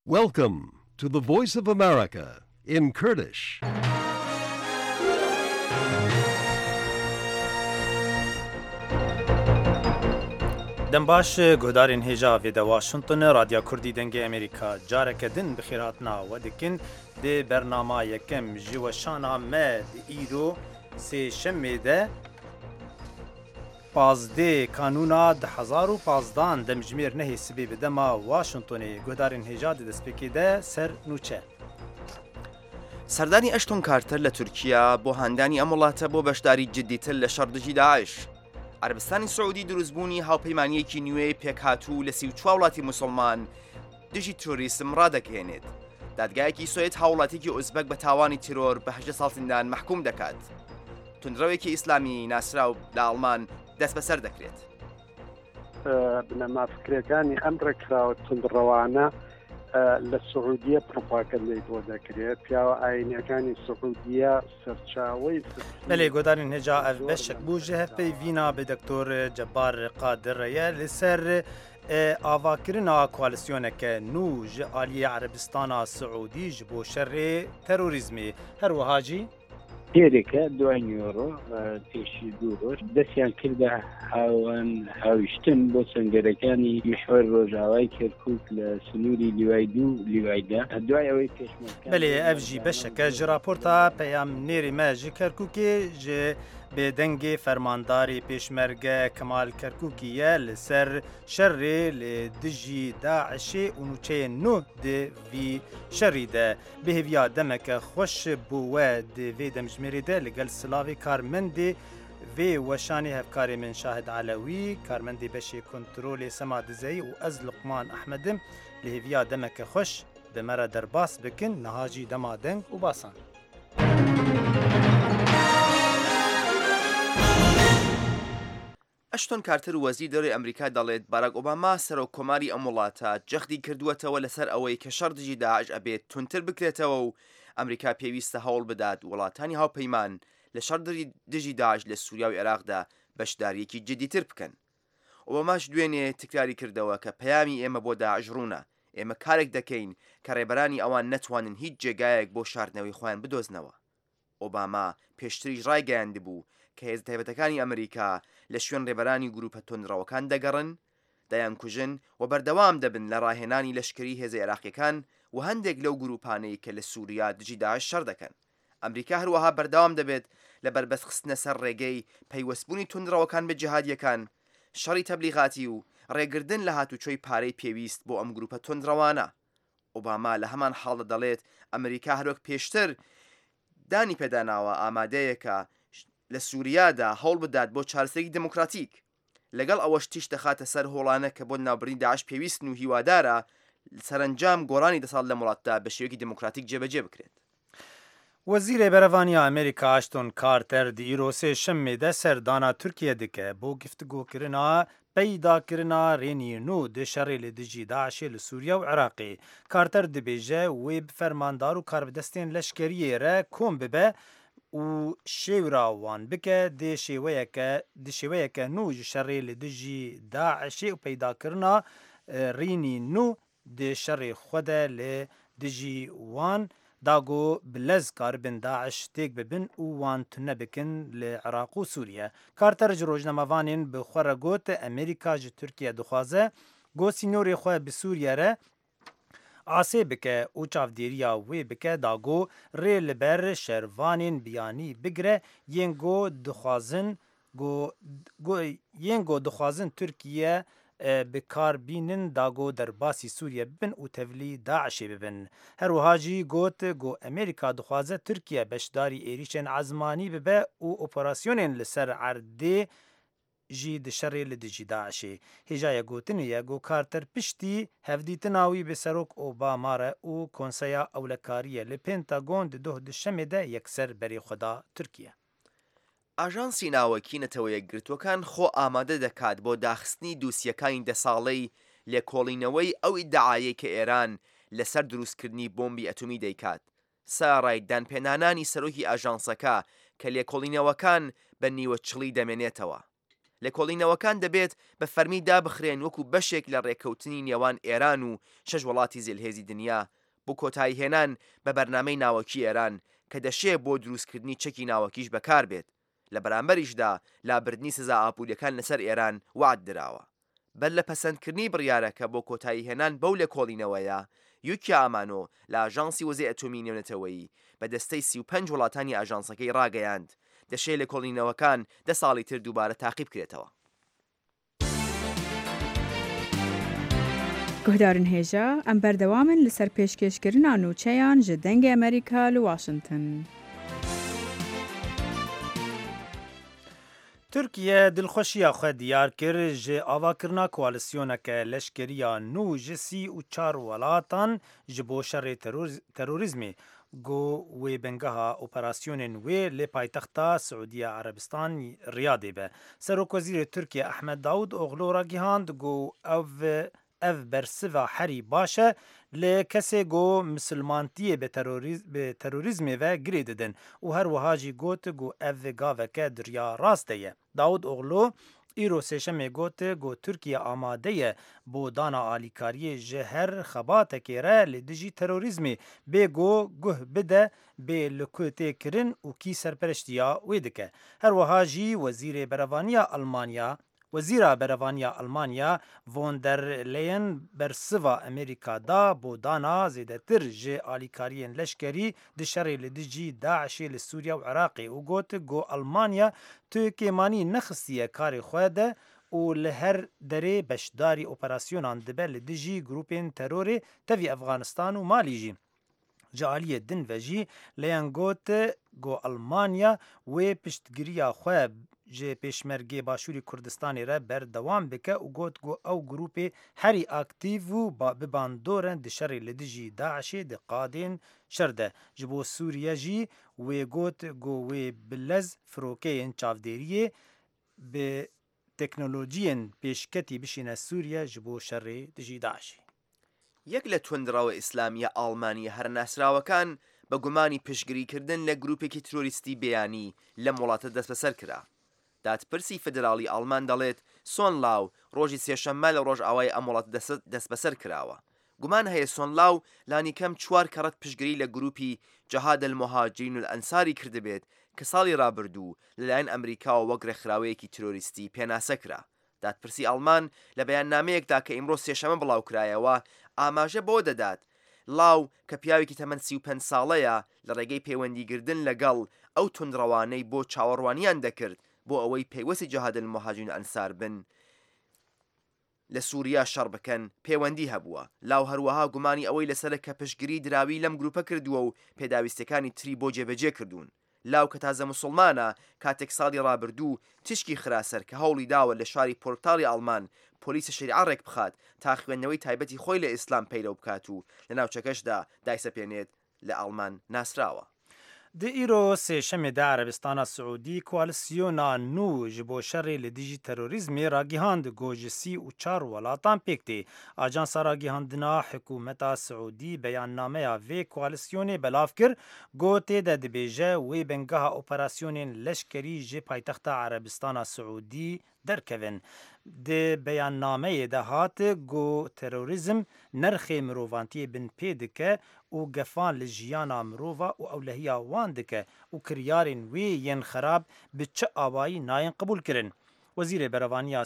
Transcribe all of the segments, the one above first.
Welcome to the Voice of America in Kurdish. دنباش گهدارین هجا ویدا واشنطن رادیو کردی دنگ امریکا جارک دن بخیراتنا و دکن ده برنامه یکم جوشانا مد ایرو سی شمیده پازده کانونا 2015 دمجمیر نهی سبی بدما واشنطنی گهدارین هجا دسپیکی ده سر نوچه سەردانی ئەشتۆن کارتەر لە تورکیا بۆ هەندانی ئەم وڵاتە بۆ بەشداری جددیتر لە شەڕدژی داعش. عەربستانی سعودی دروستبوونی هاوپەیمانیەکی نوێی پێکهاتوو لە 34 وڵاتی موسڵمان دژی تۆریسم ڕادەکەێنێت. دادگایەکی سوێت هاوڵاتێکی ئوزبەک بە تاوانی تیرۆر بە 8 ساڵ زیندان محکوم دەکات. تونندڕەوێکی ئیسلامی ناسراو لە ئەڵمان دەست بەسەر دەکرێت. بنەمافکرەکانی ئەم ڕێکخراوە تونندڕەوانە لە سعودیە پڕۆپاگەندەی بۆ دەکرێت پیاوە ئاینەکانی سعودیە سەرچاوەی بەێ گۆدارین هێجا ئەف بەشک بوو ژە هەفپەی ڤینا بە دکتۆر جەبار قادڕەیە لەسەر ئاواکردنا کوالسیۆنەکە نو ji Aliyê Erebistana Siûdî ji bo şerê terorîzmê هەروەهاجی پێرێکە دوای نیۆڕۆ پێشی دوو ڕۆژ دەستیان کردە هاویشتن بۆ سنگەرەکانی محور ڕۆژاوای کەرکووک لە سنووری لیوای دوو لیوایدا دوای ئەوەی پێشمەرکە بەێ ئەفژی بەشەکە ji راپۆرتا پەیام نێری me ji Kerkûkê ji bêdengê fermandarê pêşmerge Kemal Kerkûkî li ser şerê li dijî Daişê û nûçeyên nû di vî şerî de bihêviya demeke xweş bû we di vê demjimêrê de li gel silavê karmendê vê weşanê hevkarê min Şahid Alewî karmendê beşê kontrolê Sema Dizeyî û ez Luqman Ehmedim li hêviya demeke xweş bi me re derbas bikin niha jî dema deng û basan. ئەشتۆن کارتەر و وەزیری دەرەوەی ئەمریکا دەڵێت باراک ئۆباما سەرۆکۆماری ئەم وڵاتە جەختی کردووەتەوە لەسەر ئەوەی کە شەڕدژی داعش ئەبێت تونتر بکرێتەوە و ئەمریکا پێویستە هەوڵ بدات وڵاتانی هاوپەیمان لە شەڕدژی داعش لە سووریا و عێراقدا بەشداریەکی جددیتر بکەن. ئۆباماش دوێنێ تکراری کردەوە کە پەیامی ئێمە بۆ داعش ڕوونە، ئێمە کارێک دەکەین کە ڕێبەرانی ئەوان نەتوانن هیچ جێگایەک بۆ شاردنەوەی خۆیان بدۆزنەوە. ئۆباما پێشتریش ڕایگەیاندبوو کە هێز تایبەتەکانی ئەمریکا لە شوێن ڕێبەرانی گروپە تۆندڕەوەکان دەگەڕن، دەیان کوژن و بەردەوام دەبن لە ڕاهێنانی لەشکری هێزە عێراقیەکان و هەندێک لەو گروپانەی کە لە سووریا دژی داعش شەڕ دەکەن. ئەمریکا هەروەها بەردەوام دەبێت لە بربەستخستنە سەر ڕێگەی پەیوەستبوونی تۆندڕەوەکان بە جیهادیەکان، شەڕی تەبلیغاتی و ڕێگردن لە هاتوچۆی پارەی پێویست بۆ ئەم گروپە تۆندڕەوانە. ئۆباما لە هەمان حاڵە دەڵێت ئەمریکا هەروەک پێشتر دانی پێداناوە ئامادەیەکە لە سووریادا هەوڵ بدات بۆ چارەسەری دموکراتیک لەگەڵ ئەوەش تیش دەخاتە سەر هۆڵانە کە بۆ ناوبردنی داعش پێویستن و هیوادارە سەرنجام گۆڕانی دەساڵ لە وڵاتدا بە شێوەیەکی دموکراتیک جێبەجێ بکرێت. وەزیرê berevaniya Amerîka Ashton Carter di îrosê şemê de serdana Tirkiye dike bo giftgokirina peydakirina rênî nû di şerê li dijî Daişê li Sûriya û Iraqê. Carter dibêje wê bi fermandar û karbidestên leşkeriyê re kom bibe û şêwra wan bike dê şêweyeke nû ji şerê li dijî Daişê û peydakirina rînî nû di şerê xwe de li dijî wan داگو بلز کاربن داعش تێک ببن û wan tune bikin li Iraq û Sûriye. Carter ji rojnamavanên bi xwe re got Amerîka ji Tirkiye dixwaze got sînorê xwe bi Sûriye re asê bike û çavdêriya wê bike dago rê li ber şervanên biyanî bigire yên got dixwazin Tirkiye bikarbînin dago derbasî Sûriye bibin û tevlî Daişê bibin. Herwiha jî got Amerîka dixwaze Tirkiye beşdarî êrişên ezmanî bibe û operasyonên li ser erdê jî di şerê li dijî Daişê. Hêjaya gotinê ye got Carter piştî hevdîtina wî bi Serok Obama re û Konseya Ewlekariyê li Pentagon di doh di şemê de yekser berê xwe da Tirkiye. ئاژانسی ناوەکی نەتەوە یەکگرتوەکان خۆ ئامادە دەکات بۆ داخستنی دووسیەکانی دەساڵەی لێکۆڵینەوەی ئەو ئیدعایەی کە ئێران لەسەر دروستکردنی بۆمبی ئەتۆمی دەیکات. ساڕای دانپێنانانی سەرۆکی ئاژانسەکە کە لێکۆڵینەوەکان بە نیوەچڵی دەمێنێتەوە. لە کۆڵینەوەکان دەبێت بە فەرمی دابخرێن وەکو بەشێک لە ڕێککەوتنی نێوان ئێران و 6 وڵاتی زێلهێزی دنیا بۆ کۆتایی هێنان بە بەرنامەی ناوەکی ئێران کە دەشێ بۆ دروستکردنی چەکی ناوەکیش بەکار بێت لە بەرامبەریشدا لابردنی سزا ئاپوریەکان لەسەر ئێران وعد دراوە بەر لە پەسەندکردنی بڕیارەکە بۆ کۆتایی هێنان بەو لە کۆڵینەوەیە یوکی ئامانۆ لە ئاژانسی وەزەی ئەتۆمی نێونەتەوەیی بە دەستەی 35 وڵاتانی ئاژانسەکەی ڕاگەیاند دەشێت لە کۆڵینەوەکان 10 ساڵی تر دووبارە تاقیب بکرێتەوە. گوهدارن هێژە ئەم بەردەوامن لەسەر پێشکەشکردنا نوچەیان ji dengê Amerîka li Washington. تورکیە دڵخۆشییا خۆ دیار کرد ji avakirina koalisyoneke leşkeriya nû ji 34 welatan ji bo şerê terorîzmê got wê bengeha operasyonên wê lê paytexta Siûdiya Erebistan Riyadê be. Serokvezîrê Tirkiye Ehmed Davutoğlu ra gihand got ev bersiva herî baş e lê kesê got misilmantiyê bi terorîzmê ve girê didin û her wiha jî got ev gaveke dirya rast de ye. Davutoğlu îro sêşemê got Tirkiye amade ye bo dana alîkariyê ji her xebatekê re lê dijî terorîzmê bê guh bide bê li ku tê kirin û kî serpereştiya wê dike. Her wiha jî Wezîrê Berevaniya Almanya Wezîra Berevaniya Almanya von der Leyen bersiva Amerîka da bo dana zêdetir ji alîkariyên leşkerî di şerê li dijî Daişê li Sûriya û Iraqê û got Almanya Tirkêmanî nexistiye karê xwe de û li her derê beşdarî operasyonan dibe li dijî grûpên terorê tevî Efganistan û Malî jî. Ji aliyê din ve jî Leyen got Almanya wê piştgiriya xwe ji pêşmergê Başûrî Kurdistanê re berdewam bike û got ew grûpê herî aktîv û bi bandorên di şerê li dijî Daişê di qadên şer de. Ji bo Sûriye jî wê got wê bi lez firokeyên çavdêriyê bi teknolojiyên pêşketî bişîne Sûriye ji bo şerê dijî Daişê. یەک لە توندراوە ئیسلامیە ئاڵمانی هەرناسراوەکان بە گومانی پشتگیریکردن لە گروپێکی ترۆریستی بەیانی لەم وڵاتە دەست بەسەر کرا. دادپرسی فدراڵی ئاڵمان دەڵێت سۆنلاو ڕۆژی سێشەممە لە ڕۆژئاوای ئەم وڵات دەست بەسەر کراوە. گومان هەیە سۆنلاو لانی کەم 4 کەڕەت پشتگیری لە گروپی جەهاد المهاجرین و ئەنساری کردبێت کە ساڵی ڕابردوو لەلایەن ئەمریکا و وەک ڕێکخراوەیەکی ترۆریستی پێناسە کرا. دادپرسی ئاڵمان لە بەیاننامەیەکدا کە ئیمڕۆ سێشەمە بڵاوکرایەوە ئاماژە بۆ دەدات لاو کە پیاوێکی تەمەەن 35 ساڵەیە لە ڕێگەی پەیوەندیگردن لەگەڵ ئەو توندڕەوانەی بۆ چاوەڕوانیان دەکرد بۆ ئەوەی پەیوەستی جەهاد المهاجرین و ئەنسار بن لە سووریا شەڕ بکەن پەیوەندی هەبووە. لاو هەروەها گومانی ئەوەی لەسەر کە پشتگیری دراوی لەم گروپە کردووە و پێداویستەکانی تری بۆ جێبەجێ کردوون. لاو کە تازە مسلمانە کاتێک ساڵی ڕابردوو تشکی خراسەر کە هەوڵی داوە لە شاری پۆرتاڵی ئەڵمان پۆلیسە شریعە ڕێک بخات تا خوێندنەوەی تایبەتی خۆی لە ئیسلام پەیرەو بکات و لە ناوچەکەشدا دایسەپێنێت لە ئەڵمان ناسراوە. Di îro sêşemê de Erebistana Siûdî koalisyona nû ji bo şerê li dijî terorîzmê ragihand got ji 34 welatan pêk tê. Ajansa ragihandina hikûmeta Siûdî beyannameya vê koalisyonê belav kir gotê de dibêje wê bengeha operasyonên leşkerî ji paytexta Erebistana Siûdî derkevin. Di beyannameyê de hat got terorîzm nerxê mirovantiyê bin pê dike û gefan li jiyana mirova û ewlehiya wan dike û kiryarên wê yên xerab bi çi awayî nayên qebûl kirin. Wezîrê Berevaniya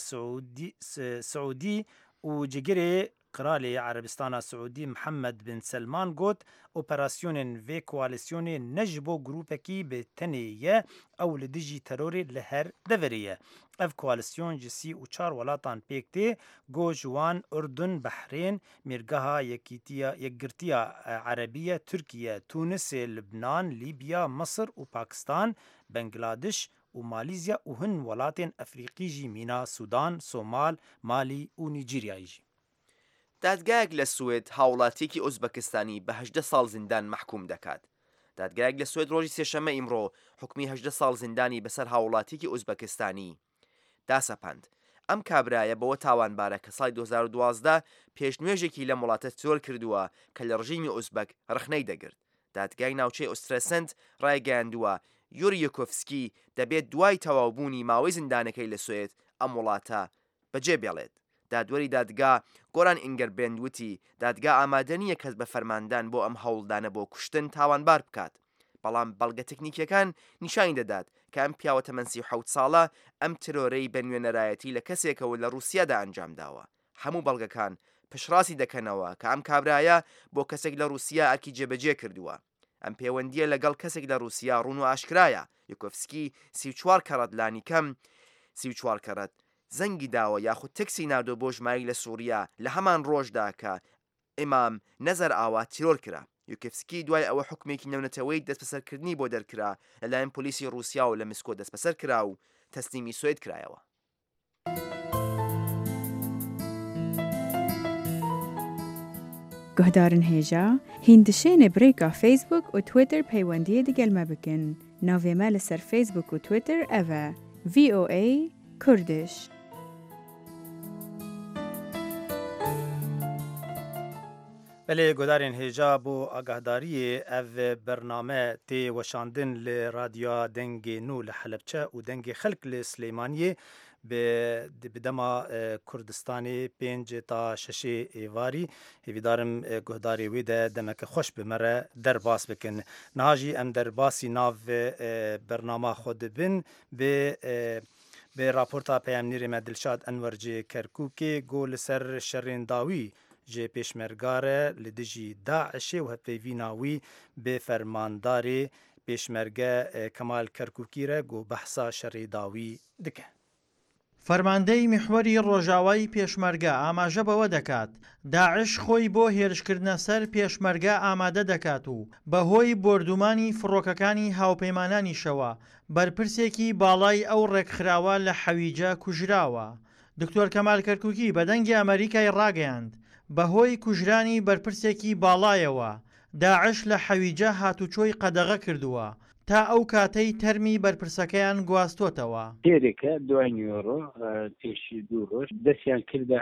Siûdî û cigirê Kralê Erebistana Siûdî Mihemed bin Selman got operasyonên vê koalisyonê ne ji bo grûpekî bi tenê ye ew li dijî terorê li her deverê ye. Ev koalisyon ji 34 welatan pêk tê got ji wan Urdun, Behrên, Mêrgeha Yekgirtiya Erebî, Tirkiye, Tunisê, Libnan, Libya, Misir û Pakistan, Bangladeş û Malîzya û hin welatên Efrîqî jî mîna Sudan, Somal, Malî û Nîjeryayê jî. دادگایەک لە سوێد هاوڵاتیەکی ئۆزبەکستانی بە 18 ساڵ زیندان محکوم دەکات. دادگایەک لە سوێد ڕۆژی سێشەممە ئیمڕۆ حکمی 18 ساڵ زیندانی بەسەر هاوڵاتیەکی ئۆزبەکستانی داسەپاند. ئەم کابرایە بەوە تاوانبارە کە ساڵی 2012 پێشنوێژێکی لە وڵاتە تۆر کردووە کە لە ڕژیمی ئۆزبەک ڕخنەی دەگرت. دادگای ناوچەی ئۆسترەسەند ڕایگەیاندووە یوری یۆکۆفسکی دەبێت دوای تەواوبوونی ماوەی زیندانەکەی لە سوێد ئەم وڵاتە بەجێ بێڵێت. دادوەری دادگا گۆران ئینگەربێند وتی دادگا ئامادە نییە کەس بە فەرماندان بۆ ئەم هەوڵدانە بۆ کوشتن تاوانبار بکات. بەڵام بەڵگە تەکنیکیەکان نیشانی دەدات کە ئەم پیاوە تەمەن 37 ساڵە ئەم ترۆرەی بە نوێنەرایەتی لە کەسێکەوە لە رووسیادا ئەنجام داوە. هەموو بەڵگەکان پشڕاستی دەکەنەوە کە ئەم کابرایە بۆ کەسێک لە رووسیا ئەرکی جێبەجێ کردووە. ئەم پەیوەندیە لەگەڵ کەسێک لە رووسیا ڕوون و ئاشکرایە. یوکۆفسکی 34 کەڕەت لانی کەم 34 کەڕەت زەنگی داوە یاخود تەکسی نادۆ بۆ ژماری لە سووریا لە هەمان ڕۆژدا کە ئیمام نەزەر ئاوا تیرۆر کرا. یوکۆفسکی دوای ئەوە حکمێکی نەونەتەوەی دەست بەسەرکردنی بۆ دەرکرا لەلایەن پۆلیسی رووسیا و لە مسکۆ دەست بەسەر کرا و تەسلیمی سوێد کرایەوە. گهدارن هێژا هیندشێنێ برێکا فیسبوک و تویتر پەیوەندیە دیگەلمە بکن. ناوێمە لەسەر فیسبوک و تویتر ئەڤە VOA کوردش. بله گودارین هجا بو آگاهداری او برنامه تی وشاندن ل رادیو دنگ نو لحلبچه و دنگ خلق لسلیمانیه به دما کردستانی 5 تا 6 ایواری هیویدارم گهداری ویده دمک خوش بمره در باس بکن نهاجی ام در باسی ناو برنامه خود بین به راپورتا پیامنیر مدلشاد انورجی کرکوکی گول سر شرین داوی جه پیشمرگاره لدجی داعش و هفوی ناوی به فرمانداری پیشمرگه کمال کرکوکی را گو بحثا شری داوی دکه. فەرماندەی میحوەری ڕۆژاوای پێشمەرگە ئاماژە بەوە دەکات داعش خۆی بۆ هێرشکردنە سەر پێشمەرگە ئامادە دەکات و بەهۆی بردومانی فڕۆکەکانی هاوپەیمانانیشەوە بەرپرسێکی باڵای ئەو ڕێکخراوە لە حەویجە کوژراوە. دکتۆر کەمال کەرکووکی بە دەنگی ئەمریکای ڕاگەیاند بەهۆی کوژرانی بەرپرسێکی باڵایەوە داعش لە حەویجە هاتوچۆی قەدەغە کردووە تا ئەو کاتەی تەرمی بەرپرسەکەیان گواستوتەوە. پێرێکە دوای نیۆڕۆ پێشی 2 ڕۆژ دەستیان کردە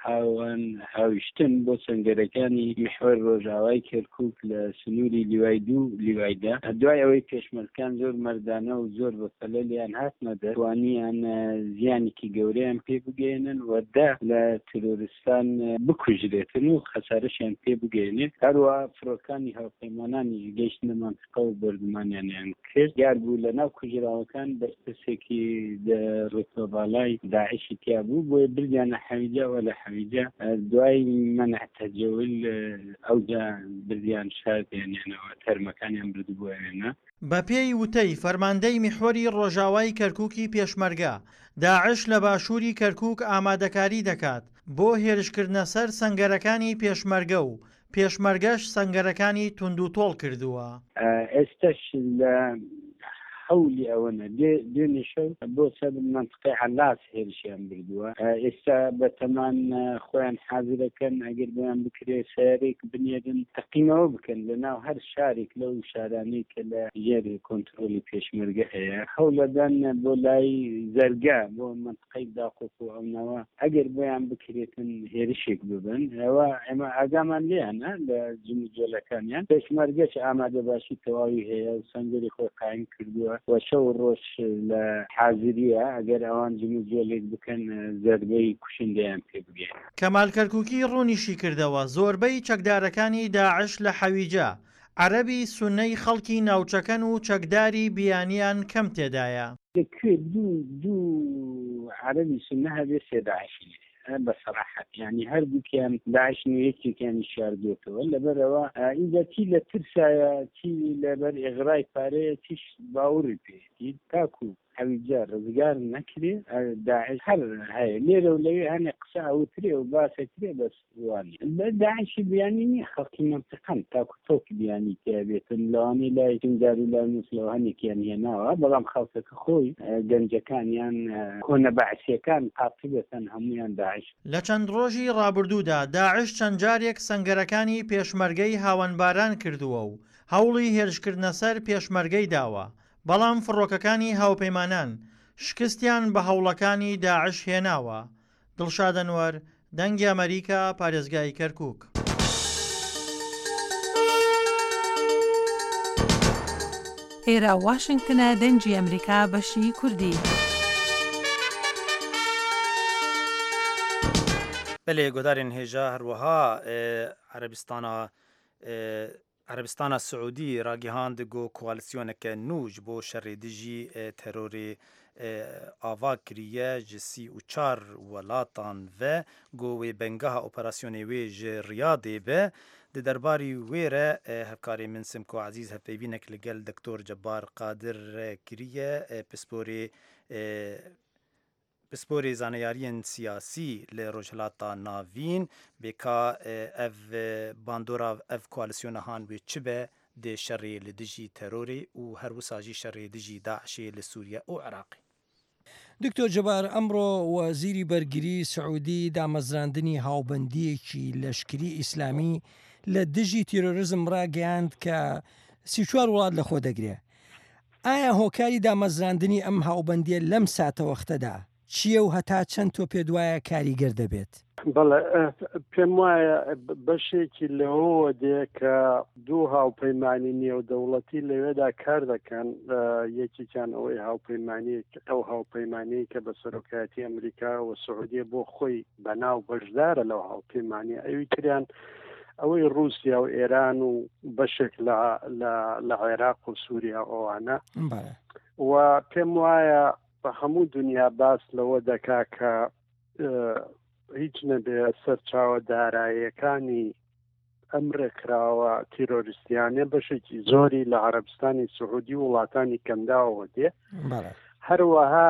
هاویشتن بۆ سنگەرەکانی میحوەر ڕۆژاوای کەرکووک لە سنووری لیوای 2 لیوایدا. دوای ئەوەی پێشمەرگەکان زۆر مەردانە و زۆر بەفەلەلیان هاتنەدە توانیان زیانێکی گەورەیان پێ بگەێنن وەدا لە ترۆریستان بکوژرێتن و خەسارەشیان پێ بگەێنێت. هەروە فڕۆکانی هاوپەیمانانی گەیشتنە مانتقە و بەردومانیان کرد. یار بوو لە ناو کوژراوەکان دەستپرسێکی ڕێتۆباڵای داعشی تیا بوو بۆیە بردیانە حەویجەوە لە دوای منع تەجەول ئەوجا بردیان شاردێنێنەوە تەرمەکانیان بردبووێنە. بە پێی وتەی فەرماندەی میحوەری ڕۆژاوای کەرکووکی پێشمەرگە داعش لە باشووری کەرکووک ئامادەکاری دەکات بۆ هێرشکردنە سەر سەنگەرەکانی پێشمەرگە و پێشمەرگەش سەنگەرەکانی توندوتۆڵ کردووە. ئێستش لە حولی ئەوەنە دوێنێ شەو بۆ سەر منطقەی حەلاس هێرشیان بردووە. ئێستا بەتەمان خۆیان حازرەکەن ئەگەر بۆیان بکرێ سەیارێک بنێرن تەقیمەوە بکەن لە ناو هەر شارێک لەو شارانەی کە لە ژێری کۆنترۆلی پێشمەرگە هەیە هەوڵەدان بۆ لای زەرگا بۆ منطقەی داقۆف و ئەونەوە ئەگەر بۆیان بکرێتن هێرشێک ببن ئەوە ئێمە ئاگامان لێیانە لە جمجۆلەکانیان پێشمەرگەش ئامادە باشی تەواوی هەیە و سەنگەری خۆی قایم کردووە و شەو ڕۆژ لە حازریە ئەگەر ئەوان جمجۆلێک بکەن زەربەی کوشندەیان پێ بگێن. کەمال کەرکووکی ڕوونیشی کردەوە زۆربەی چەکدارەکانی داعش لە حەویجە عەرەبی سوننەی خەڵکی ناوچەکەن و چەکداری بیانیان کەم تێدایە. لەکوێ دوو عەرەبی سوننە هەبێ سێ داعشی بصراحة يعني هەردووکیان داعش نوێیەکێکیانی شاردوێتەوە لەبەرەوە ئینجا چی لە ترسایە چی لەبەر ئێغرای پارەیە چیش باوەڕی پێێتی تاکو حەویجە ڕزگار نەکرێ داعش هەر هەیە لێرە و لەوێ هەنێ قسە ئەوترێ و باسەکرێ بەس وانی داعشی بیانی نییە خەڵکی منطقەن تاکو تۆکی بیانی تێبێتن لەوانی لای جنجار و لای نووسلەوە هەنێکیان هێناوە بەڵام خەڵکەکە خۆی گەنجەکانیان کۆنە بەعسیەکان قاقیبەتەن هەمویان داعش. لە چەند ڕۆژی ڕابردوودا داعش چەند جارێک سەنگەرەکانی پێشمەرگەی هاوەنباران کردووە و هەوڵی هێرشکردنە سەر پێشمەرگەی داوە بەڵام فڕۆکەکانی هاوپەیمانان شکستیان بە هەوڵەکانی داعش هێناوە. دڵشاد ئەنوەر دەنگی ئەمریکا پارێزگای کەرکووک. ئێرە واشنگتنە دەنگی ئەمریکا بەشی کوردی. بله گودارین هێژا هەروەها عربستانە سعودی ڕاگەیاند گۆ کوالیسیۆنێکە نوژ بۆ شەڕێدژی تەرۆرێ ئاوا کریە ji 34 welatan ve got wê bengeha operasyonê wê ji Riyadê ve di derbarî wê re hevkarê min Simko Ezîz hevpeyvînek li gel Dr. Cebar Qadir re kiriye pisporê zaneyariyên siyasî li Rojhilata Navîn bêka ev bandora ev koalisyona han wê çi be dê şerê li dijî terorê û her wisa jî şerê dijî Daişê li Sûriye û Iraqê. دکتۆر جەبار ئەمڕۆ وەزیری بەرگری سعودی دامەزراندنی هاوبەندیەکی لەشکری ئیسلامی لە دژی تیرۆریزم ڕاگەیاند کە 34 وڵات لەخۆ دەگرێ. ئایا هۆکاری دامەزراندنی ئەم هاوبەندیە لەم ساتە وەختەدا چییە و هەتا چەند تۆ پێ دوایە کاریگەر دەبێت؟ بەڵێ پێم وایە بەشێکی لەوە دێ کە دوو هاوپەیمانی نێودەوڵەتی لەوێدا کار دەکەن یەکێکیان ئەوەی ئەو هاوپەیمانی کە بە سەرۆکایەتی ئەمریکا و سعودیە بۆ خۆی بەناو بەشدارە لەو هاوپەیمانی ئەوی تریان ئەوەی رووسیا و ئێران و بەشێک لە عێراق و سووریا ئەوانە و پێم وایە بە هەموو دنیا باس لەوە دەکا کە هیچ نەبێ سەرچاوە داراییەکانی ئەم ڕێکراوە تیرۆریستیانە بەشێکی زۆری لە عەرەبستانی سعودی و وڵاتانی کەمداوە دێ هەروەها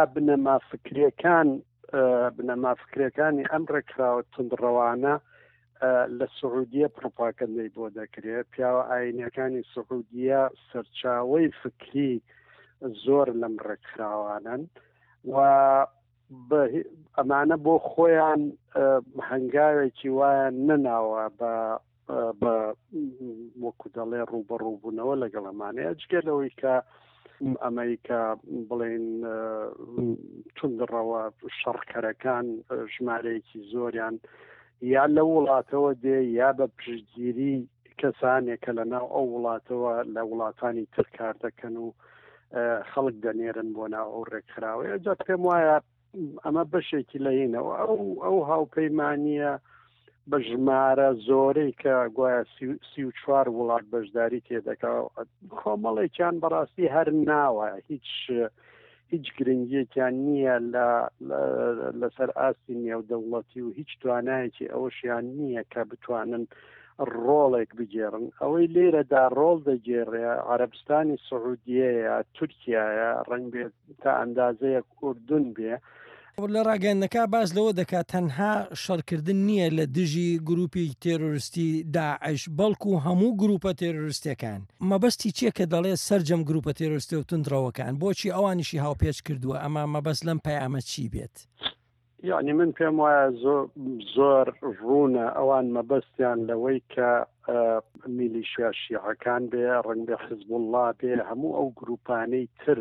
بنەمافکرەکانی ئەم ڕێکراوە تندڕەوانە لە سعودیە پڕۆپاگەندەی بۆ دەکرێت پیاوە ئاینەکانی سعودیە سەرچاوەی فکری زۆر لەم ڕێکخراوانن و ئەمانە بۆ خۆیان هەنگاوێکی وایە نەناوە بە وەکو دەڵێ ڕوبەڕووبوونەوە لەگەڵ ئەمانەیە جگەلەوەی کە ئەمریکا بڵێن توندڕەوە شەڕکەرەکان ژمارەیەکی زۆریان یا لە وڵاتەوە دێ یا بە پشتگیری کەسانێکە لەناو ئەو وڵاتەوە لە وڵاتانی تر کار دەکەن و خەڵک دەنێرن بۆ ناو ئەو ڕێکخراوەیە جا پێم وایە ئەمە بەشێکی لەینەوە ئەو هاوپەیمانیە بە ژمارە زۆرەی کە گوایە 34 وڵات بەشداری تێدەکا کۆمەڵێکیان بەڕاستی هەر ناوە هیچ گرنگیەکیان نییە لەسەر ئاستی نێودەوڵەتی و هیچ توانایەکی ئەوەشیان نییە کە بتوانن ڕۆڵێک بگێڕن ئەوەی لێرەدا ڕۆڵ دەگێڕێ عەرەبستانی سعودیەیە تورکیایە ڕەنگ بێت تا ئەندازەیەک ئوردون بێ لە ڕاگەیاندنەکە باس لەوە دەکات تەنها شەڕکردن نییە لە دژی گروپی تێرۆریستی داعش بەڵکو هەموو گروپە تێرۆریستەکان مەبەستی چییە کە دەڵێت سەرجەم گروپە تێرۆریستە و تندڕەوەکان بۆچی ئەوانیشی هاوپێچ کردووە ئەمە مەبەست لەم پەیامە چی بێت؟ یعنی من پێم وایە زۆر ڕوونە ئەوان مەبەستیان لەوەی کە میلیشیا شیعەکان بێ ڕەنگ بێ حزب الله بێ هەموو ئەو گروپانەی تر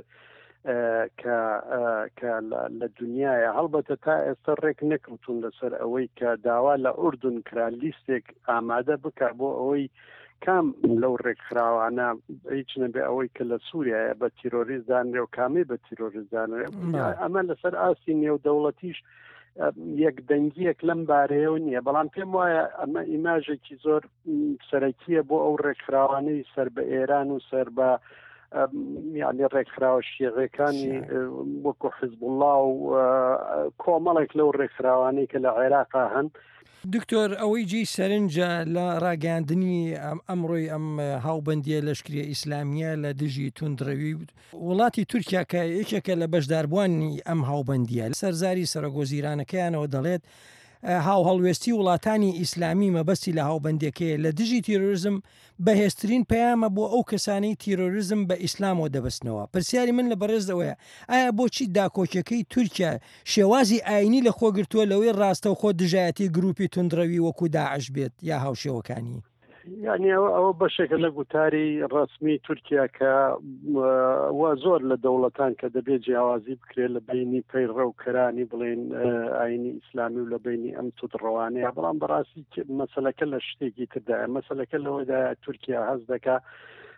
کە لە دنیاە هەڵبەتە تا ئێستا ڕێک نەکەوتون لەسەر ئەوەی کە داوا لە ئوردون کرا لیستێک ئامادە بکە بۆ ئەوەی کام لەو ڕێکخراوانە هیچ نەبێ ئەوەی کە لە سووریایە بە تیرۆریزدانرێ و کامی بە تیرۆریزدانرێ ئەمە لەسەر ئاسی نێودەوڵەتیش یەک دەنگیەک لەم بارەیەوە نییە بەڵام پێم وایە ئەمە ئیماژێکی زۆر سەرەکیە بۆ ئەو ڕێکخراوانەی سەر بە ئێران و سەر بە یعنی ڕێکخراوە شیعەکانی وەکو حزب الله و کۆمەڵێک لەو ڕێکخراوانەی کە لە عێراقا هەن دکتۆر ئەوەی جێی سەرنجە لە ڕاگەاندنی ئەمڕۆی ئەم هاوبەندیە لەشکریە ئیسلامیە لە دژی توندڕەوی وڵاتی تورکیا کە یەکێکە لە بەشداربووانی ئەم هاوبەندیە سەرزاری سەرۆگۆزیرانەکەیانەوە دەڵێت هاو هەڵوێستی وڵاتانی ئیسلامی مەبەستی لە هاوبەندەکەی لە دژی تیرۆریزم بەهێزترین پەیامە بۆ ئەو کەسانەی تیرۆریزم بە ئیسلامەوە دەبستنەوە پرسیاری من لە بەڕێزەوەیە ئایا بۆچی داکۆکیەکەی تورکیا شێوازی ئاینی لە خۆگرتووە لەوەی ڕاستە و خۆ دژایەتی گروپی توندڕەوی وەکو داعش بێت یا هاوشێوەکانی یعنی ئەوە بەشێکە لە گوتاری ڕسمی تورکیا کە وا زۆر لە دەوڵەتان کە دەبێت جیاوازی بکرێت لە بینی پەیڕەوکەرانی بڵێن ئاینی ئیسلامی و لە بینی ئەم توندڕەوانەیە بەڵام بەڕاستی مەسەلەکە لە شتێکی تردایە مەسەلەکە لەوەدا تورکیا هەست دەکا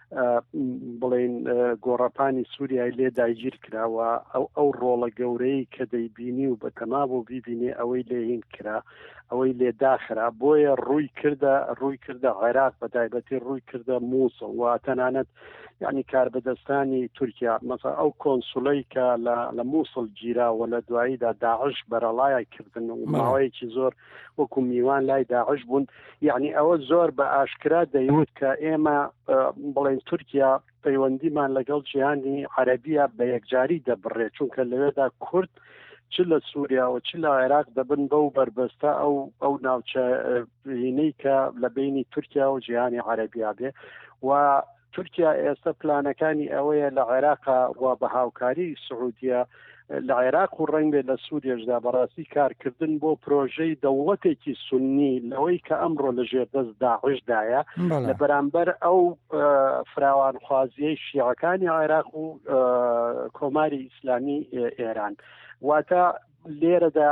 بڵێن گۆڕەپانی سووریای لێ داگیر کراوە ئەو ڕۆڵە گەورەی کە دەیبینی و بە تەما بۆ بیبینێ ئەوەی لێهین کرا ئەوەی لێ داخرا بۆیە ڕووی کردە عێراق بە تایبەتی ڕووی کردە مووسڵ و تەنانەت یعنی کاربەدەستانی تورکیا مەسا ئەو کۆنسوڵەی کە لە مووسڵ گیراوە لە دواییدا داعش بەرەڵایە کردن و ماوەیەکی زۆر وەکو میوان لای داعش بوون یعنی ئەوە زۆر بە ئاشکرا دەیوت کە ئێمە بڵێن تورکیا پەیوەندیمان لەگەڵ جیهانی عەرەبیە بە یەکجاری دەبڕێت چونکە لەوێدا کورد چ لە سووریا و چ لە عێراق دەبن بەو بربەستە ئەو ناوچەینەی کە لە بینی تورکیا و جیهانی عەرەبیا بێ و تورکیا ئێستا پلانەکانی ئەوەیە لە عێراقا و بە هاوکاری سعودیە لە عێراق و ڕنگ بێ لە سووریەشدا بەڕاستی کارکردن بۆ پرۆژەی دەوڵەتێکی سونی لەوەی کە ئەمڕۆ لە ژێردەست داعشدایە لە بەرامبەر ئەو فراوانخوازیەی شیعەکانی عێراق و کۆماری ئیسلامی ئێران واتە لێرەدا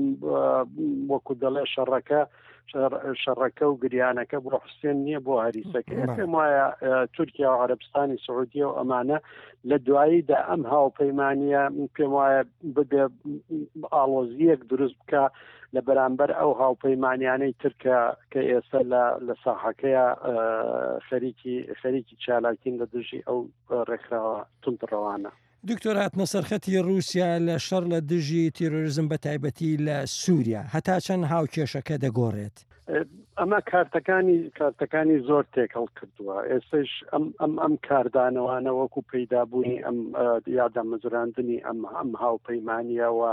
وەکو دەڵێ شەڕەکە و گریانەکە بۆ حوسێن نییە بۆ هەریسەکە پێم وایە تورکیا و عەرەبستانی سعودیە و ئەمانە لە دواییدا ئەم هاوپەیمانیە پێم وایە ببێ ئاڵۆزیەک دروست بکە لە بەرامبەر ئەو هاوپەیمانیانەی ترکە کە ئێستا لە ساحەکەیە خەریکی چالاکین لە دژی ئەو ڕێکخراوە تونتڕەوانە. دکتۆر هاتنە سەرخەتی رووسیا لە شەڕ لە دژی تیرۆریزم بە تایبەتی لە سووریا هەتا چەند هاوکێشەکە دەگۆڕێت ئەمە کارتەکانی زۆر تێکەڵ کردووە ئێستش ئەم کاردانەوانە وەکو پەیدابوونی ئەم یادەمەزراندنی ئەم هاوپەیمانیەوە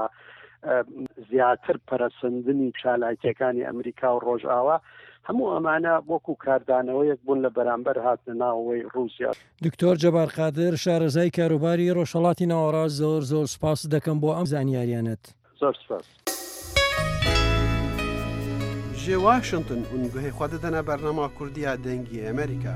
زیاتر پەرەسەندنی چالاکیەکانی ئەمریکا و ڕۆژئاوا هەموو ئەمانە وەکو کاردانەوەیەک بوون لە بەرامبەر هاتنە ناوەوەی رووسیا. دکتۆر جەبار قادر شارەزای کاروباری ڕۆژهەڵاتی ناوەڕاست زۆر سپاس دەکەم بۆ ئەم زانیاریانت. زۆر سپاس. ji Washington û guhê xwe didine bernama Kurdiya dengî Amerîka.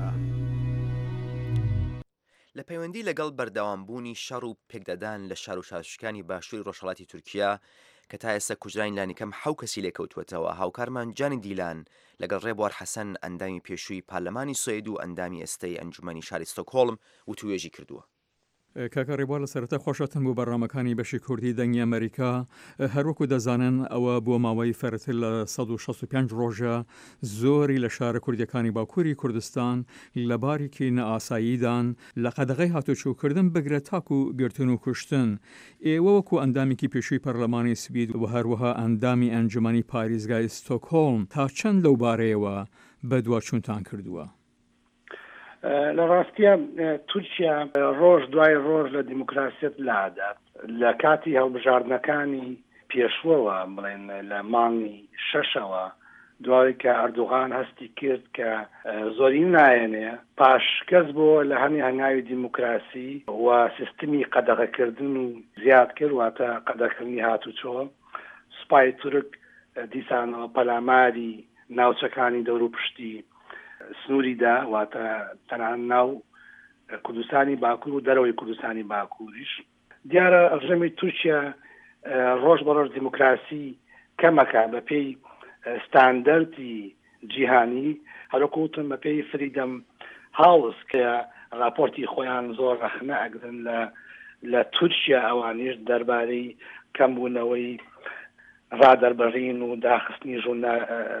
لە پەیوەندی لەگەڵ بەردەوامبوونی شەڕ و پێکدەدان لە شار و شارشکانی باشووری ڕۆژهەڵاتی تورکیا کە تا ئێستا کوژرانی لانیکەم 7 کەسی لێکەوتوەتەوە هاوکارمان جانی دیلان لەگەڵ ڕێبوار حەسەن ئەندامی پێشووی پارلەمانی سوێد و ئەندامی ئێستەی ئەنجومەنی شاری ستۆکهۆڵم و توێژی کردووە. کاکە ڕێبوار لە سەرەتا خۆشەتن بۆ بەڕامەکانی بەشی کوردی دەنگی ئەمریکا هەروەکو دەزانن ئەوە بۆ ماوەی فەرتر لە 165 ڕۆژە زۆری لە شارە کوردیەکانی باکووری کوردستان لە باریکی نەئاساییدان لە قەدەغەی هاتوچووکردن بگرێت تاکو و گرتن و کوشتن. ئێوە وەکو ئەندامێکی پێشووی پەرلەمانی سوید و هەروەها ئەندامی ئەنجومەنی پارێزگای ستۆکهۆڵم تا چەند لەو بارەیەوە بەدواچوونتان کردووە؟ لە ڕاستیە تورکیا ڕۆژ دوای ڕۆژ لە دیموکراسیت لادات لە کاتی هەڵبژاردنەکانی پێشوەوە بڵێن لە مانگی شەشەوە دوای کە ئەردوغان هەستی کرد کە زۆری نایەنێ پاشکەس بۆ لە هەمی هەنگاوی دیموکراسی و سیستمی قەدەغەکردن و زیاد کرد واتە قەدەکردنی هاتوچۆ سوپای تورک دیسانەوە پەلاماری ناوچەکانی دەور و پشتی سنووریدا واتە تەنان ناو کوردستانی باکوور و دەرەوەی کوردستانی باکووریش دیارە ڕژەمی تورکیا ڕۆژ بە ڕۆژ دیموکراسی کەمەکە بە پێی ستاندەردی جیهانی هەروەکوتن بە پێی فریدەم هاوس کە راپۆرتی خۆیان زۆر ڕەخنە ئەگرن لە تورکیا ئەوانیش دەربارەی کەمبوونەوەی ڕادەربەڕین و داخستنی ژوورنا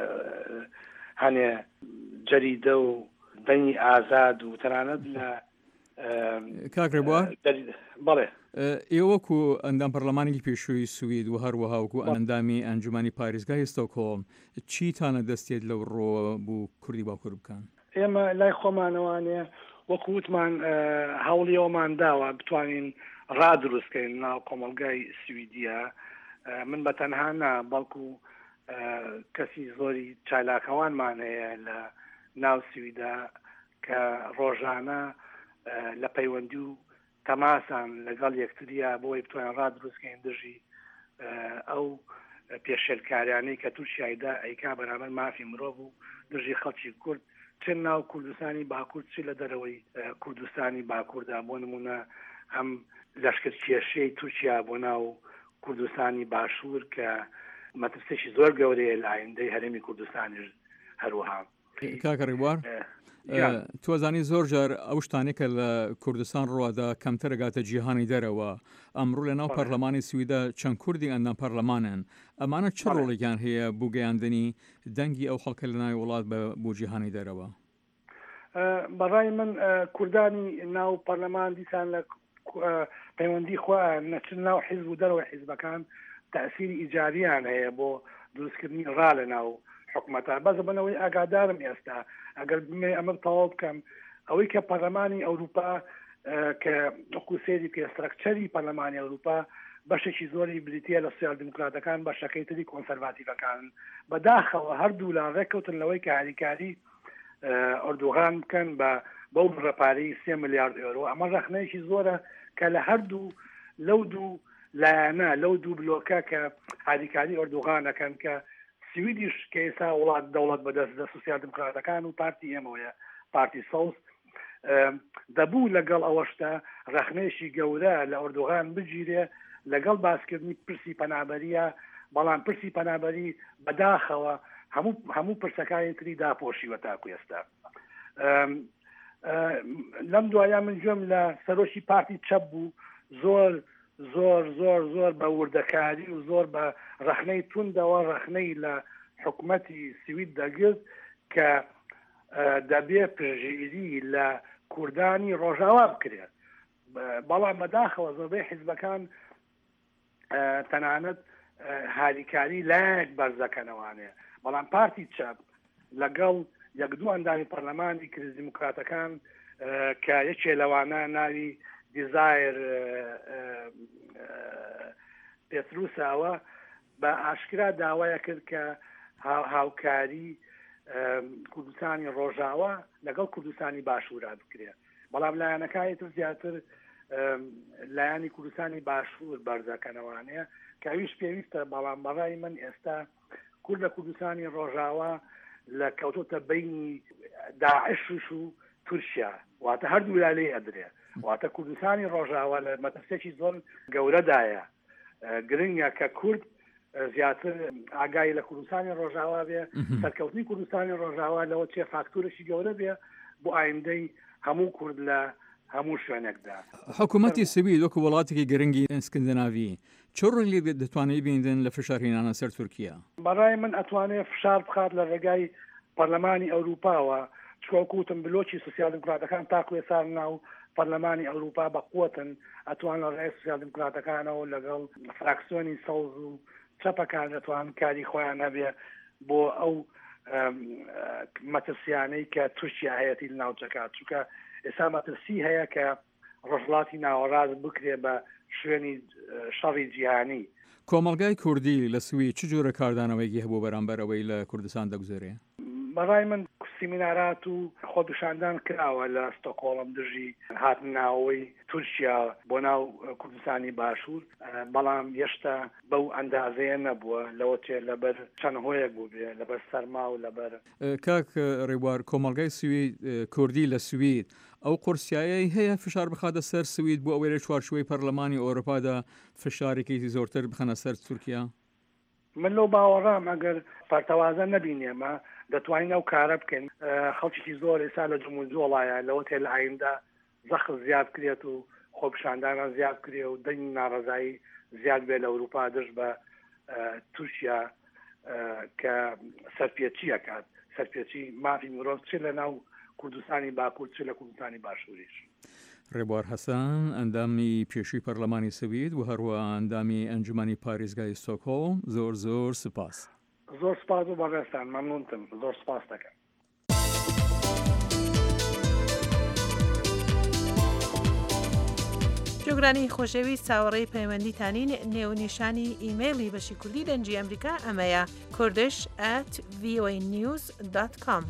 هەنێ جەریدە و دەنگی ئازاد و تەنانەت لە کاکرێبوار بەڵێ ئێوەکو ئەندام پەرلەمانێکی پێشووی سوید و هەروەها وەکو ئەندامی ئەنجومەنی پارێزگای ستۆکهۆڵم چیتانە دەستێت لەو ڕۆوە بوو کوردی باکوور بکەن؟ ئێمە لای خۆمانەوانێ وەکو وتمان هەوڵیەوەمان داوە بتوانین ڕادروستکەین ناو کۆمەلگای سویدیە من بە تەنها نا بەڵکو کەسی زۆری چالاکەوانمان هەیە لە ناو سویدا کە ڕۆژانە لە پەیوەندی و تەماسان لەگەڵ یەکتریا بۆی بتوانین ڕادروستکەین دژی ئەو پێشێلکاریانەی کە تووشیایدا ئەیکا بەرامبەر مافی مرۆڤ و دژی خەڵکی کورد چ ناو کوردستانی باکوور چ لە دەرەوەی کوردستانی باکووردا بۆ نمونە ئەم لەشکر کێشەی تووشیا بۆ ناو کوردستانی باشوور کە مەترسێکی زۆر گەورەیە لە ئایندەی هەرێمی کوردستانیش هەروەها. کاکە ڕێبوار توزانی زۆر جار ئەو شتانێکە لە کوردستان ڕوادا کەمتر ئەگاتە جیهانی دەرەوە ئەمڕۆ لە ناو پەرلەمانی سویدا چەند کوردی ئەندام پەرلەمانن ئەمانە چ ڕۆڵێکیان هەیە بۆ گەیاندنی دەنگی ئەو خەڵکە لە ناوی وڵات بۆ جیهانی دەرەوە؟ بەڕای من کوردانی ناو پەرلەمان دیسان لە پەیوەندی خۆ نەچن ناو حیزب و دەرەوە حیزبەکان تەئسیری ئیجابیان هەیە بۆ دروستکردنی ڕا لە ناو حکومەتە بەس بنەوەی ئاگادارم ئێستا ئەگەر بمێ ئەمە تەواو بکەم ئەوەی کە پەرلەمانی ئەوروپا کە وەکو سێری پێسترەکچەری پەرلەمانی ئەوروپا بەشێکی زۆری بریتە لە سوسیال دیموکراتەکان بەشەکەی تری کۆنسەرواتیڤەکان بەداخەوە هەردوو لا ڕێککەوتن لەوەی کە هاریکاری ئەردوغان بکەن بەو ڕەپارەی 3 ملیارد ئۆرۆ ئەمە ڕەخنەیەکی زۆرە کە لە هەردوو لەو دوو لایەنە لەو دوو بلۆکە کە هاریکاری ئەردوغانەکەن کە سویدیش کە ئێستا وڵات دەوڵەت بەدەست لە سوسیال دیموکراتەکان و پارتی ئێمەوەیە پارتی سەوز دەبوو لەگەڵ ئەوەشتا ڕەخنەیەکی گەورە لە ئەردوغان بگیرێ لەگەڵ باسکردنی پرسی پەنابەریە بەڵام پرسی پەنابەری بەداخەوە هەموو پرسەکانی تری داپۆشیوە تاکو ئێستا لەم دوایە من گوێم لە سەرۆکی پارتی چەپ بوو زۆر زۆر زۆر زۆر بە وردەکاری و زۆر بە ڕەخنەی توندەوە ڕەخنەی لە حکوومەتی سوید دەگرت کە دەبێ پژگیری لە کوردانی ڕۆژاوا بکرێت بەڵام بەداخەوە زۆربەی حیزبەکان تەنانەت هاریکاری لایەک بەرزەکەنەوانێ بەڵام پارتی چەپ لەگەڵ یەک دوو ئەندامی پەرلەمانی کرد دیموکراتەکان کە یەکێ لەوانە ناوی دیزایر پێتروساوە بە ئاشکرا داوایە کرد کە هاوکاری کوردستانی ڕۆژاوە لەگەڵ کوردستانی باشوورا بکرێت بەڵام لایەنەکانی تر زیاتر لایانی کوردستانی باشوور بەرزەکەنەوانەیە کە ئەویش پێویستە بەڵام بەڕای من ئێستا کورد لە کوردستانی ڕۆژاوە لە کەوتۆتە بینی داعشش و تورکیا واتە هەردوو لا لێ ئەدرێ واتە کوردستانی ڕۆژاوە لە مەترسێکی زۆر گەورەدایە گرنگە کە کورد زیاتر ئاگای لە کوردستانی ڕۆژاوا بێ سەرکەوتنی کوردستانی ڕۆژاوا لەوە چێ فاکتورێکی گەورە بێ بۆ ئایندەی هەموو کورد لە هەموو شوێنێکدا حکوومەتی سوید وەکو وڵاتێکی گرنگی ئەسکندناوی چۆڕی دەتوانێت بینن لە فشارهێنانە سەر تورکیا بەڕای من ئەتوانێت فشار بخات لە ڕێگای پەرلەمانی ئەوروپاوە چکۆکوتم بلۆکی سوسیال دیموکراتەکان تاکو ێسار ناو پەرلەمانی ئەوروپا بەقوتن ئەتوان لە ڕێی سوسیال دیموکراتەکانەوە لەگەڵ فراکسیۆنی سەوز و چەپەکان دەتوان کاری خۆیان هەبێ بۆ ئەو مەترسیانەی کە تورکیا هەیەی لە ناوچەکە چونکە ئێستا مەترسی هەیە کە ڕۆژڵاتی ناوەڕاست بکرێ بە شوێنی شەڕی جیهانی کۆمەڵگای کوردی لە سوی چ جۆرە کاردانەوەیکی هەبوو بەرامبەرەوەی لە کوردستان دەگوزارێ؟ بەڕای من سیمینارات و خۆپیشاندان کراوە لە ستۆکۆڵم دژی هاتنناوەی تورکیا بۆ ناو کوردستانی باشوور بەڵام هێشتا بەو ئەندازەیە نەبووە لەوە تێ لەبەر چەند هۆیەک بوو بێ لەبەر سەرما و لەبەر کاک ڕێبوار کۆمەڵگای سوید کوردی لە سوید ئەو قورسیایی هەیە فشار بخاتە سەر سوید بۆ ئەوەی لە چوارچوەی پەرلەمانی ئەوروپادا فشارێکی زۆرتر بخەنە سەر تورکیا؟ من لەو باوەڕام ئەگەر پەرتەوازە نەبینێمە دەتوانین ئەو کارە بکەین خەڵکی زۆر ئێستا لە جمهوری جۆڵایە لەوە تێ لە ئایندا زەخر زیاد کرێت و خۆپیشاندانە زیاد کرێ و دەنگی ناڕەزایی زیاد بێ لە ئەوروپا دژ بە تورکیا کە سەرپێچیەکات سەرپێچی مافی مرۆڤ چ لە ناو کوردستانی باکوور چ لە کوردستانی باشووریش. ڕێبوار حەسەن ئەندامی پێشووی پەرلەمانی سوید و هەروە ئەندامی ئەنجومەنی پارێزگای ستۆکهۆڵم زۆر زۆر سپاس. زۆر سپاس و بەڕێستان مەمنونتم زۆر سپاس دەکەم. جۆگرانی خۆشەویست چاوەڕێی پەیوەندیتانین نێونیشانی ئیمەیلی بەشی کوردی دەنجی ئەمریکا ئەمەیە kurdish@voanews.com.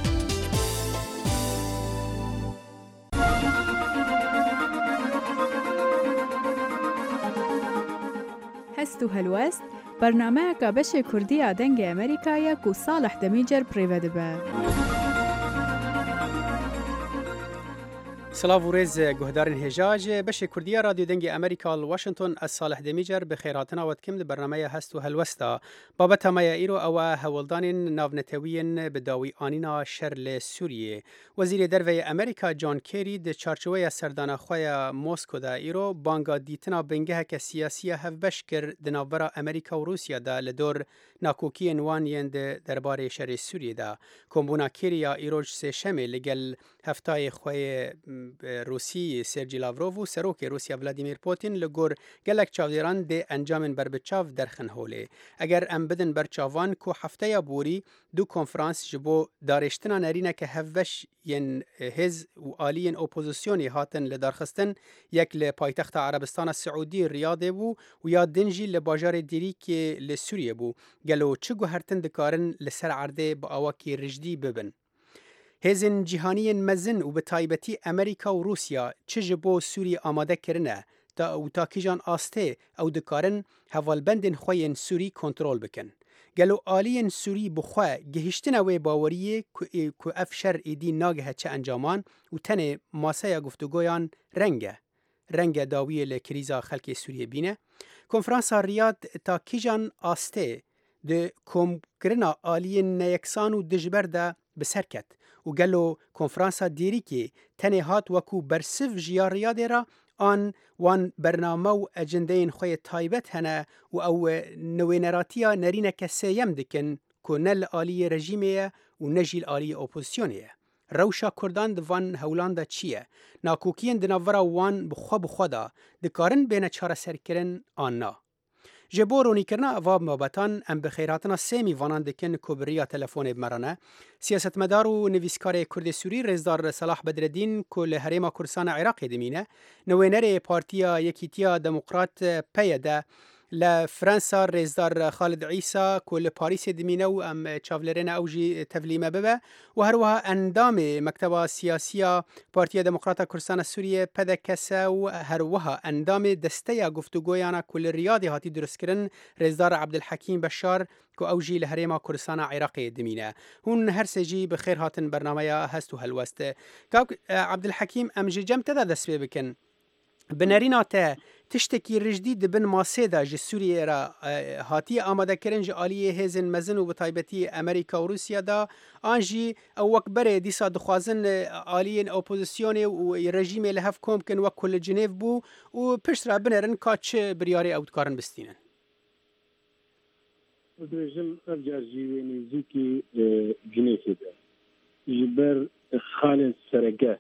هەست و هەلوەست بەرنامەیەکە بەشێ کوردیە دەنگی ئەمریکایە و ساڵح دەمیجەر پڕێوە دەبە. سلااو و ڕێز گوهدارن هێژاژ بەشێ کوردیە رادیو دەنگی ئەمریکا واشنگتن ئە ساڵح دەمیجەر بەخێراتناوەتکەم لە بەرنمەیە هەست و هەلوەستا بابەتەمەیە ئیرۆ ئەوە هەوڵدانین ناونەتەویین بەداوی ئانینا شەر لە سووریێ وەزیرێ دەرڤەیە ئەمریکا جان کێری دە چارچوەیە سەردانەخوایە مۆسکۆدا ئیرۆ بانگا دیتنا بنگەهەکە سیاسیە هەفبەش کرد دناوبەرە ئەمریکا و رووسیادا لە دۆر ناکۆکیە نوانیان دەربارەی شەری سووریێدا کۆمبوونا کێریە ئیرۆژ سێشەمێ لەگەل هەفتای خوێ روسی سرجی لاڤرۆڤ و سەرۆکی رووسیا ڤلادیمیر پۆتین لە گۆر گەلک چاودێران دێ ئەنجامن بربچاو دەرخن هۆلێ ئەگەر ئەم بدن بەرچاوان کۆ هەفتەیە بوری دوو کۆنفرانس ji بۆ داڕێشتنا نەرینەکە هەڤەش یەن هێز و ئالیین ئۆپۆزیسیۆنی هاتن لە دارخستن یەک لە پایتەختە عەرەبستانە سعودی ریادێ بوو و یا دنجی لە باژارێ دیریکێ لە سووریە بوو گەلۆ چ گوهرتن دکارن لەسەر عەردێ بە ئاواکی ڕژدی ببن هێزن جیهانیên mezin û bi taybetî Amerîka û Rûsya çi ji bo Sûriyê amade kirine û ta kîjan astê ew dikarin hevalbendên xwe yên Sûrî kontrol bikin. Gelo aliyên Sûrî bi xwe gihîştina wê baweriyê ku ev şer êdî nagihe çi encaman û tenê maseya guftûgoyan reng e. Renge dawiyê li krîza xelkê Sûriyê bîne. Konferansa Riyad ta kîjan astê di komkirina aliyên neyeksan û dijber de bi ser ket. و گلو کنفرانسا دیریکی تنه هات وکو برسف جیا ریاده را آن وان برنامه و اجندین خوی تایبت هنه و او نوینراتیا نرینه کسیم دکن که نل آلی رژیمیه و نجیل آلی اپوزیسیونیه. روشا کردان دوان هولاندا چیه؟ ناکوکین دناورا وان بخوا دا دکارن بین چاره سرکرن آننا. جبو رونیکرنا اواب مابتان ام بخیراتنا سیمی وانان دکن کوبریا تلفون بمرانه سیاستمدار و نویسکار کرد سوری رزدار صلاح بدرالدین کل هریما کردستان عراق دمینه نوینر پارتیا یکیتیا دموکرات پیده لفرانسا رزدار خالد عیسا کل پاریس دمینه و ام چاولرین اوجی تفلیمه ببه و هروها اندام مکتبه سیاسیا پارتیا دموکرات کردستان سوریه پدکسه و هروها اندام دسته گفتگویانا کل ریادی هاتی درست کرن رزدار عبدالحکیم بشار که اوجی لحریما کردستان عراق دمینه هون هر سجی بخیر هاتن برنامه هست و هلوست که عبدالحکیم امجی جم تدا دست بکن بنرینا ته تشتکی رجدی دبن ماسه دا جی سوریه را هاتی آماده کرن جی آلیه هزن مزن و بطایبتی امریکا و روسیا دا آنجی او وکبره دیسا دخوازن آلیه اپوزیسیون و رژیم لحف کوم کن وک کل جنیف بو و پشت را بنرن که چه بریاری او دکارن بستینن رژیم افجار جیوینی زیکی جنیف دا جبر خالد سرگه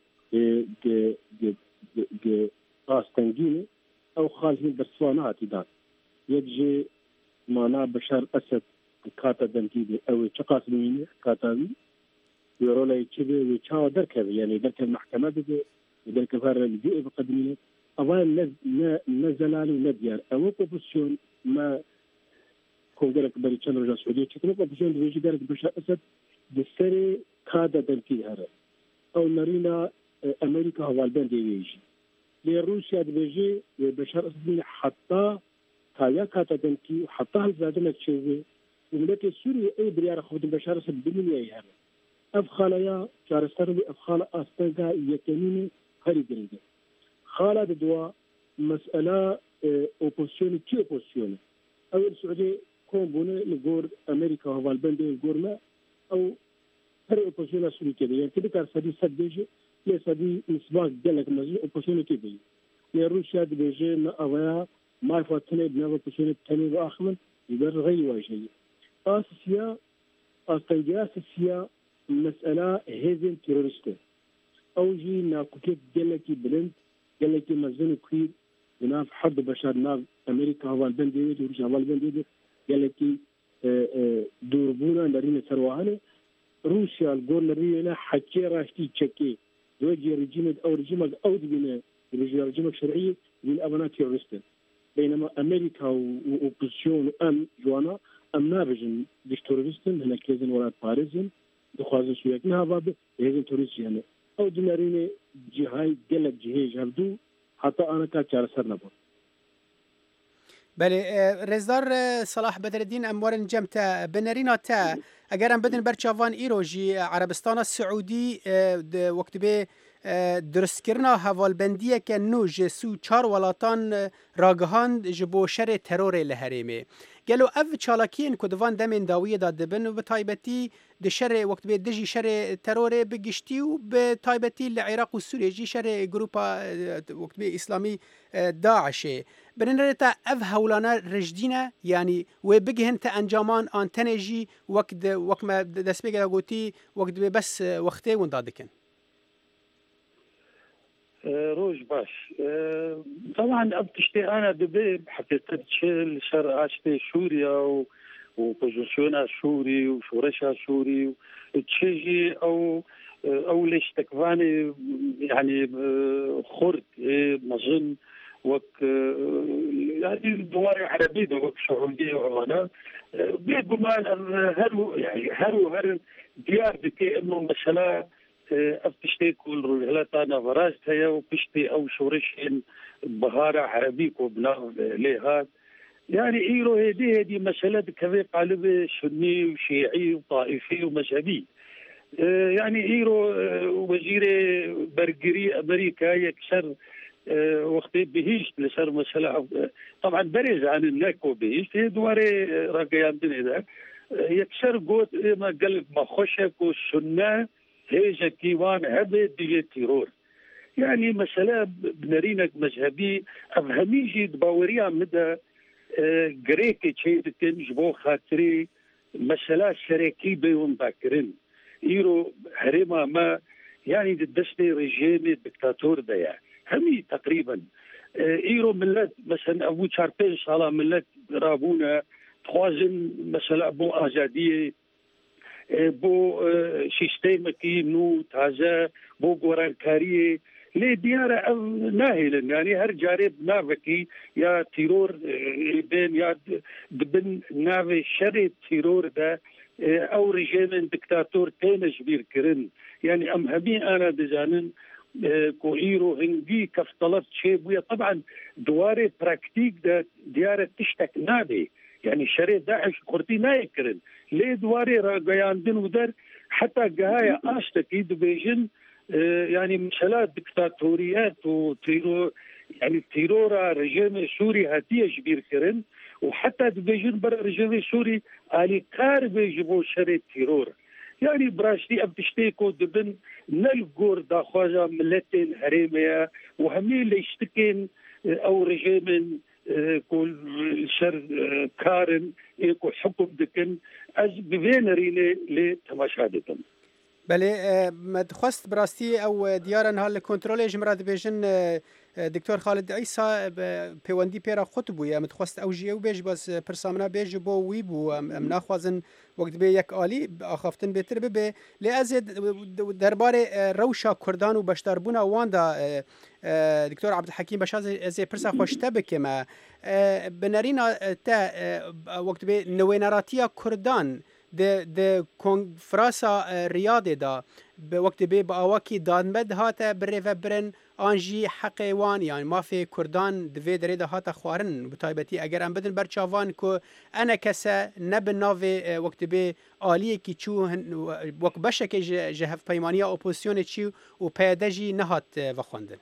آستنگینه او خالهين برسوانات دان يجي معنا بشار اسد كاتا دنتيدي او تشقاس مني كاتاوي يرولا يتشبه ويتشاو دركب يعني درك المحكمه بدي درك فار البيئه بقدمين اوان نزلال ونديار او بوزيشن ما كونغرك بريتشان رجا سعوديه تكنو بوزيشن بيجي درك بشار اسد دسري كاتا دنتي هذا او نرينا امريكا هوالبن دي ويجي لروسيا دبيجي بشار اسد حتى تايا كاتا دنتي حتى هزادنا تشوي وملك سوريا اي بريار خود بشار اسد بمليا يعني افخاليا شارستان افخال استنجا يكنيني هري جريده خالد دوا مساله اوبوزيشن تي اوبوزيشن او السعوديه كون بونه لغور امريكا هوالبند غورنا او هر اوبوزيشن سوريا كده يعني كده كار سدي سدجي يسدي اسباق دلك مزي اوبوزيشن كده يا روسيا دبيجي ما اويا ما فاتني بنو اوبوزيشن تاني واخمن يقدر غير واجي اسيا استنجا اسيا مسألة هزن تيروريست أو جي ناكوكيت جلكي بلند جلكي مزن كويد وناف حد بشر ناف أمريكا هوال بنديد وروسيا هوال بنديد جلكي دوربونا نرين سروهانه روسيا الجول نرينا حكي راشتي تشكي دوجي رجيم أو رجيم أو دبنا رجيم شرعي من أبناء تيروريست بينما أمريكا وأوبوزيسيون أم جوانا أم نابجن ديش تيروريستن هنا كيزن ولاد باريزن دخوازن سويك نهاباب هيزن توريسيانه او دناريني جهاي قلق جهاج هردو حتى انا كاتشار سر نبو بله رزدار صلاح بدر الدين اموار جمتا بنارينا تا اگر ام بدن برچاوان ایروجی عربستان سعودی وقت به درستکرنا هوالبندیه که نو جسو 4 ولاتان راگهاند جبو شر ترور لهریمه گلو اف چالاکین کدوان دمن داویه داد دبن و به تایبتی د شر وقت به دجی شر ترور بگشتی و به تایبتی لعراق و سوریه جی شر گروپا وقت به اسلامی داعشه برنرتا اف هولانا رجدینه یعنی و بگهن تا انجامان آن تنجی وقت ما دست بگه گوتی وقت به بس وقته ون دادکن روج باش طبعا ابتشتي انا دبي حقيقة تشيل شر اشتي سوريا وبوزيشنها سوري وشورشها سوري تشيجي او ليش تكفاني يعني خرد مظن وك يعني دوار عربية وك سعودية وهنا بيقول هل ديار بكي انه مثلا افتشتي كل رجلتنا فراشتها وبشتي او شورشين بهارة عربيك وبناء ليها يعني ايرو هذه مسألة كذا قالب سني وشيعي وطائفي ومذهبي يعني ايرو وزير برجري امريكا يكسر وقت بهيش لسر مسألة طبعا برز عن الناكو بهيش هي دواري راقيان دنيا يكسر قوت ما قلب ما خشك والسنة هيجا كيوان هبه دي تيرور يعني مسألة بنرينك مذهبي أفهميجي دباوريا مدى غريكي تشيدكن جبو خاطري مسألة شركي بيون باكرين إيرو هرما ما يعني دستي رجيمي دكتاتور ديا همي تقريبا إيرو ملت مثلا أبو شاربين صالة ملت رابونا توازن مسألة أبو آزادية بو سيستمكي نو تازه بو گورانکاری لی دیاره ناهلن يعني هر جارب نافكي يا تيرور بين يا دبن ناف شر تيرور ده او رجيم دكتاتور تينش بير كرن يعني ام هبي انا دزانن كو ايرو هنجي كفتلت شيء بويا طبعا دواري براكتيك ده دياره تشتك نابي يعني شري داعش قرتي نايكرن ليه دواري راقياندن ودر حتى قهاية آشتكي دبيجن يعني مسألة دكتاتوريات وتيرو يعني تيرورا رجيم سوري هاتية جبير كرن وحتى دبيجن برا رجيم سوري آلي كار بيجبو شري تيرور يعني براشتي أبتشتيكو دبن نلقور داخوازا ملتين هريمية وهمي اللي يشتكين أو رجيم كل شر كارن يكو حكم دكن از ببين ريلي لتماشادتن بله مدخست براستي او ديارن هال كنترول جمرات بيجن دكتور خالد عيسى بيوندي بيرا خطبو يا مدخست او جيو بيج بس برسامنا بيج بو ويبو ام ناخوازن وقت بي يك آلي اخافتن بيتر بي لازد دربار روشا كردان وبشتربونا واندا دكتور عبد الحكيم بشاز زي برسا خوشته بكما بنارينا تا وقت بي نويناراتيا كردان د کنفرانسا ریاض دا به وقت به باواکی دانمد هاته بره برن آنجی حقیوان یعنی مافی کردان دوی دره ده هاته خوارن بتایبتی اگر ام بدن برچاوان که انا کسا نب ناوی وقت به آلیه کی چو وقت بشه که جهف پیمانی اپوزیسیون چی و پیدجی نهات و خوندن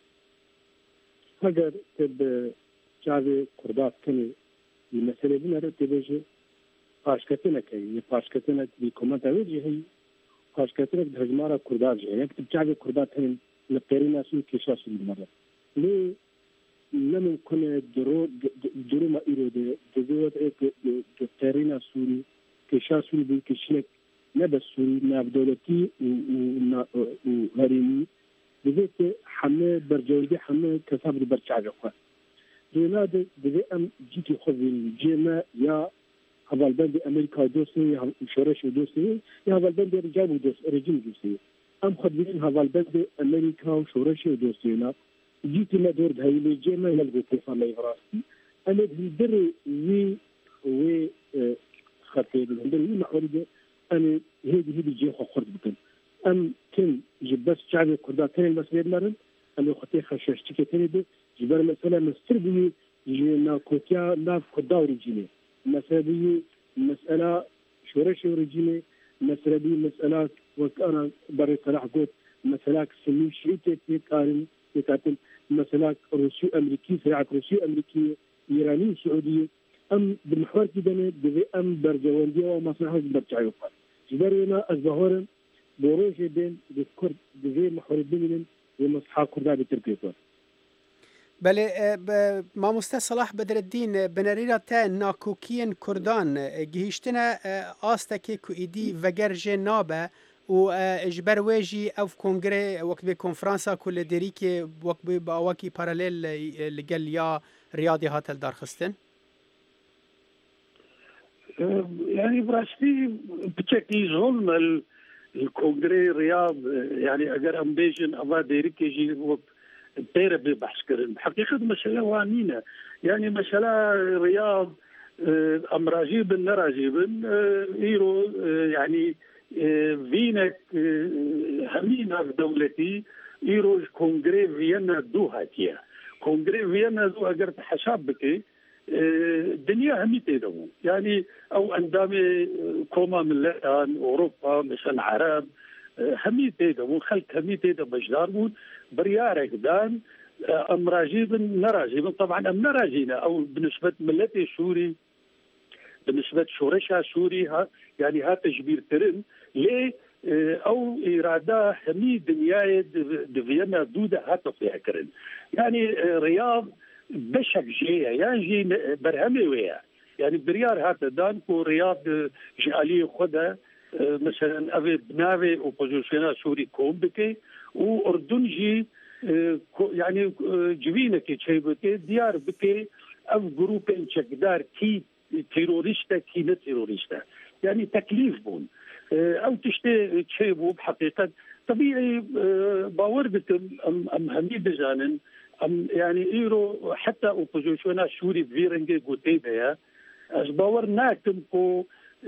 اگر تب جاوی کردات کنی مسئله بیناره تبجه پاشکتنه که پاشکتنه بی کمنت اوجی هی پاشکتنه دهجمارا کردار جه یک تبجاوی کردار تن لپرینا سو کشا سو مره لی نمکن درو ما ایرو ده دوت یک ترینا سوری کشا سوری بی کشنک نبس سوری ناب دولتی و هرمی بذات حمله برجوردی حمله کساب برچاوی خو دونا ده ام جیتی خوین جما یا هوالبند امریکا دوستی شورش دوستی یا هوالبند رجال رژیم دوستی ام خدمین هوالبند امریکا و شورش دوستی نه جیتی مدور دهیلی جمع نلقو تفهم راستی انا در وی خطير در وی محورده انا هدي جي خرد بكن ام كن جبس شعب كردان تاني بس بيدمرن انا خطي خششتي تاني ده جبر مثلا مستربي جينا كوتيا ناف كداوري جيني مسألة شورش ورجيمه مسألة دي مسألة وأنا بري صلاح قلت مسألة سني شريطة يكارن مسألة روسي أمريكي صراع روسي أمريكي إيراني سعودي أم بالمحور كده ده أم برجواندية ومصلحة برجعيوفا جبرنا الظهور بروج بين الكرد ده محور بينهم ومصلحة كردها بتركيا. بله مامۆستا صلاح بدرالدین بنەریرا تا ناکۆکیên Kurdan gihîştina astekê ku êdî vegerjê nabe û ji ber wê jî ev kongrê wekbê konferansa ku li derîkê wekbê bawakî paralel li gel ya Riyadê hat darxistin. يعني براستي بشكل ظلم الكونغري رياض يعني اگر ام بيجن ابا ديريكي جي تيرا بحث كرن حقيقة مسألة وانينة يعني مسألة رياض ام راجيبن نراجيبن ايرو يعني فينك همينة في دولتي ايرو كونغري فيينا دو هاتيا كونغري فيينا دو اگر حساب بكي الدنيا همي تيدمو يعني او اندامي كوما ملتان اوروبا مثلا عرب همي تيدمو خلق همي تيدم بجدار بون بريارك دان ام راجيبن نراجيبن طبعا ام نراجينا او بالنسبه ملتي سوري بالنسبه شورشها سوري يعني ها تجبير ترن ليه او اراده همي دنيا دفينا دوده هاتو فيها كرن يعني رياض بشك جيه يعني جي برهمي ويا يعني بريار هذا دان كو رياض جالي خدها مثلا افي بنافي اوبوزيسيونال سوري كوم بكي واردن جي يعني جوينه كي شيء بكي ديار بكي اف جروبين تشكدار كي تيروريستا كي لا تيروريستا يعني تكليف بون او تشتي شيء بو بحقيقه طبيعي باور بكم ام همي بزانن يعني ايرو حتى اوبوزيسيونا سوري فيرنجي غوتيبيا از باور ناكم كو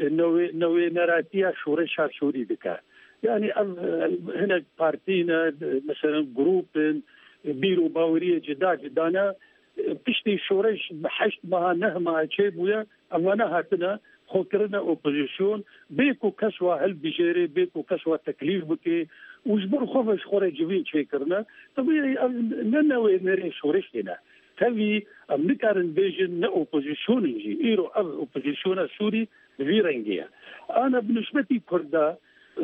نوي نراتيا شورشا سوري بكا يعني هنا بارتينا مثلا جروب بيرو باوريه جدانا بشتي شورش بحشت مها نهما شيبويا اما هاتنا خكرنا اوبوزيسيون بيكو كسوه هالبجيري بيكو كسوه تكليف بكي وجبر خوفش خوري جبين شيكرنا طبيعي ننوي نري شورشنا تبي امنكارن بيجن نا اوبوزيسيون يجي ايرو اوبوزيسيون سوري فيرنجيا انا بالنسبه لي كردا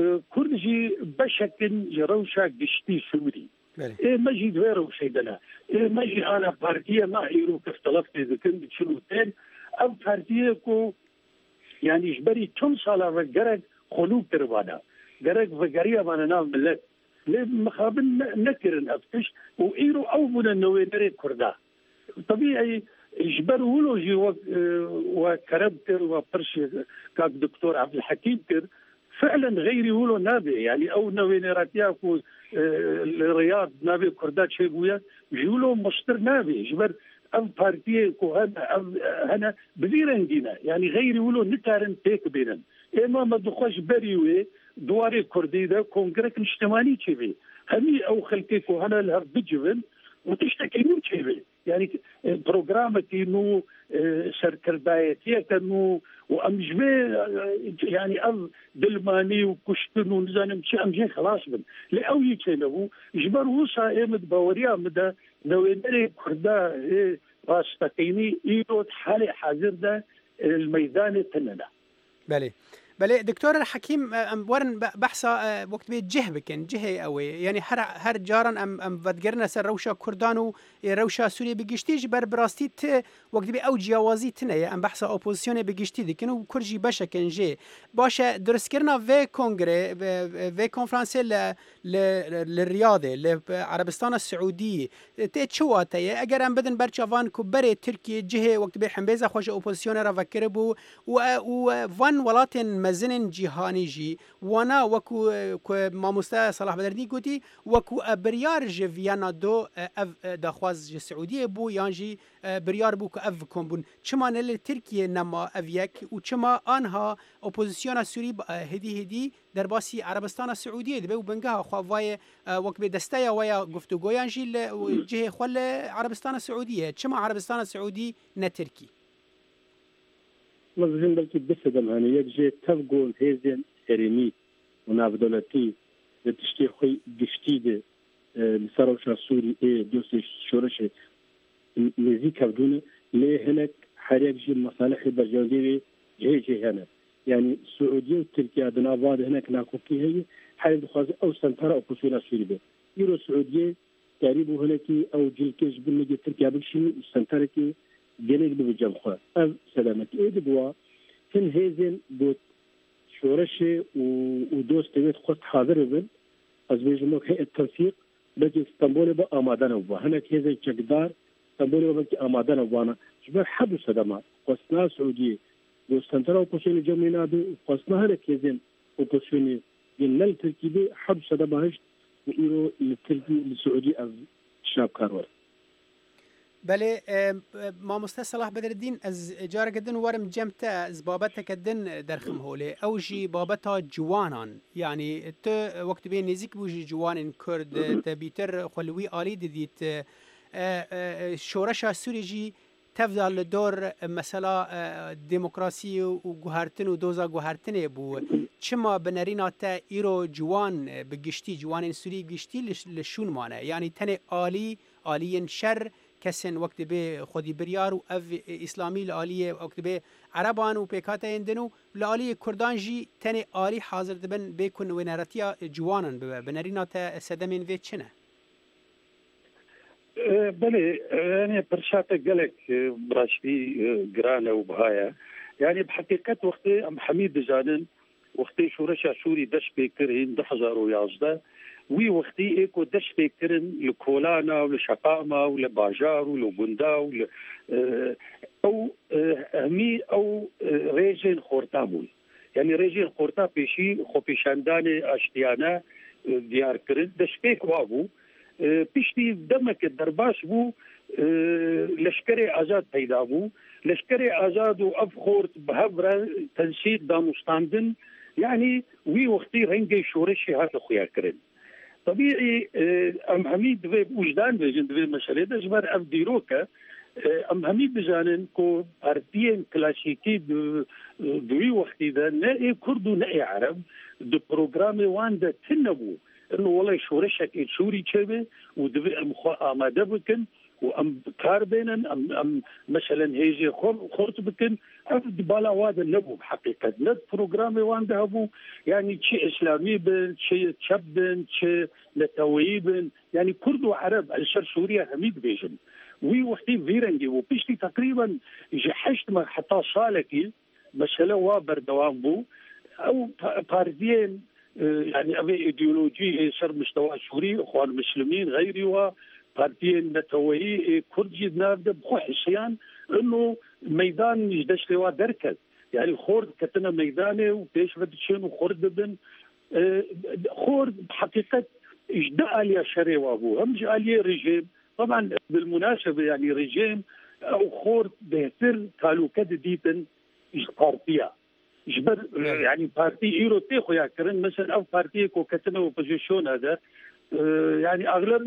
كردجي بشكل يروشا قشتي سوري إيه ماجي دويرو شيدنا إيه ماجي انا بارتيه ما ايرو كيف طلبت اذا كنت شنو تين ام بارتيه كو يعني جبري كم صالة وقرق خلوق تربانا قرق وقرية وانا نام ملت ليه مخابن نكرن افتش وإيرو او من النوينري كردا طبيعي جبر ولوجي وكربتر وبرشي كاك دكتور عبد الحكيم كر فعلا غيري ولو نابي يعني او نوينراتيا كو الرياض نابي كردات شيبويا جيولو مشتر نابي جبر ام بارتيه كو هنا بزيرنجينا يعني غيري ولو نكارن تيك بينن اما ما دخوش بريوي دواري كردي ده كونغرس اجتماعي تشبي همي او خلكي كو هنا لها بجبن وتشتكي مو تشبي يعني برنامج انه سركردايتيه كانوا وامجبي يعني ام دلماني وكشتن ونزانم شي امجي خلاص من لاوي كانوا جبر وصا ايمد باوريا مدى نوينري كردا راستقيني ايرو حالي حاضر ده الميدان تننا بله دكتور الحكيم ورن بحثا وقت بيت جه بكن جهه قوي يعني هر جارن ام بدگرنا سر روشا كردانو روشا سوريا بگشتي بر براستي وقت بي او جوازي تنه ام بحثا اوبوزيسيون بگشتي دكنو كرجي بشكن جه باشه درس كرنا في كونغري في كونفرنس للرياضه لعربستان السعوديه تشواتي اگر ام بدن برچوان كبري تركيا جهه وقت بي حمبيزا خوش اوبوزيسيون را فكربو و وان ولاتن مزن جهانی جی وانا وکو مامۆستا صلاح بدرالدین گوتی وکو بریار جی ویانا دو داخواز سعودیه بو یانجی بریار بو که اف کن بون چما نل ترکیه نما اویک و چما آنها اپوزیسیون سوری هدی در باسی عربستان سعودیه دبی و بنگاه خواهی وک به دسته ویا گفتگویان جی جه خل عربستان سعودیه چما عربستان سعودی نه ترکی مزين بلكي بسدم هاني يجي تفقون هيزن هرمي وناف دولتي لتشتي خوي جشتيد لسروشا سوري دوسي شورشي نزيك بدون ليه هناك حريق جي المصالح البرجوزية جي هنا يعني السعودية وتركيا دنا بعض هناك ناكوكي هي حريق خاص أو سنترا أو كسونا سوري به يرو السعودية تقريبا هناك أو جلكيش بالنجي تركيا بكشي سنتركي جنيك بجمخة أو سلامتي إيه دبوا كن هيزن بوت شورشي ودوست بيت خط حاضر بن أزبيجموك هي التوثيق بجي اسطنبول بقى آمادنا وبا هناك هيزن شقدار اسطنبول بقى آمادنا وبانا شبه حدو صدمات قصنا سعودية وستنترا وقصوني جمينادو قصنا هناك هيزن وقصوني جنال التركيبي حدو صدمهاش وإيرو للتركي للسعودية از شاب كارور بله مامۆستا صلاح بدرالدین از جارێکدن وەرم جەمتە از بابەتێکدن دەرخم هۆلێ ئەو ژی بابەتا جوانان یعنی تو وەکت بێ نێزیک بووژی جوانین کورد تەبیتر خولوی عالی دەدیت شۆرەشا سوورێژی تەفدا لە دۆر مەسەلا دێمۆکراسی و گوهارتن و دۆزا گوهارتنێ بوو چما بنەرینا تە ئیرۆ جوان بگشتی جوانین سووری گشتی لە شوونمانە یعنی تەنێ عالیین شەر کسن وقت به خودی بریار و اف اسلامی لالیه وقت به عربان و پیکات اندنو لالیه کردان جی تن عالی حاضر دبن بکن و نراتیا جوانن بنرینات سدمین و چنه بله يعني برشات قالك براشتي جرانا وبهايا يعني بحقيقة وقت ام حميد جانن وقت شورشا سوري دش بكرهن 2011 وی وقتی ایکو دش فکرن لکولانا و لشقاما و لباجار و لبندا و او همی او ریجین خورتا بول یعنی ریجین خورتا پیشی خو پیشاندان اشتیانا دیار کرد دش فکر وابو پیشتی دمک درباش بو لشکر آزاد پیدا بو لشکر آزاد و اف خورت بهبرا تنسيق دانوستاندن يعني وی وقتی رنگی شورشی هات خویا کرد طبيعي ام حميد دبي وجدان بيجن دبي مشاريع دجبر ام ديروكا ام حميد بجانن كو بارتيين كلاسيكي دوي وقتي ذا نائي كردو نائي عرب دو بروغرامي واندا تنبو انه والله شورشك شوري تشبه ودبي المخا اماده بكن وام كار بينن ام مثلا هيجي خورت بكن ام دبالا واد النبو بحقيقه ند بروغرامي واندا هبو يعني شيء اسلامي بن شيء تشبن شيء لتويبن يعني كرد وعرب الشر سوريا حميد بيجن وي وقتي فيرنجي وبيشتي تقريبا جحشت ما حتى صالكي مثلا وابر دوام بو او باردين يعني ابي ايديولوجي صار مستوى سوري اخوان مسلمين غيري و بارتين نتوي كردي نابد بخو حسيان انه ميدان يجدش لوا دركز يعني خورد كتنا ميداني وبيش بدشين وخورد بن خورد بحقيقه اجداء لي شري وابو هم جاء لي رجيم طبعا بالمناسبه يعني رجيم او خورد بهتر قالوا كد ديتن بارتيا جبر يعني بارتي ايرو تيخو يا كرن مثلا او بارتي كو كتنا اوبوزيشن هذا يعني اغلب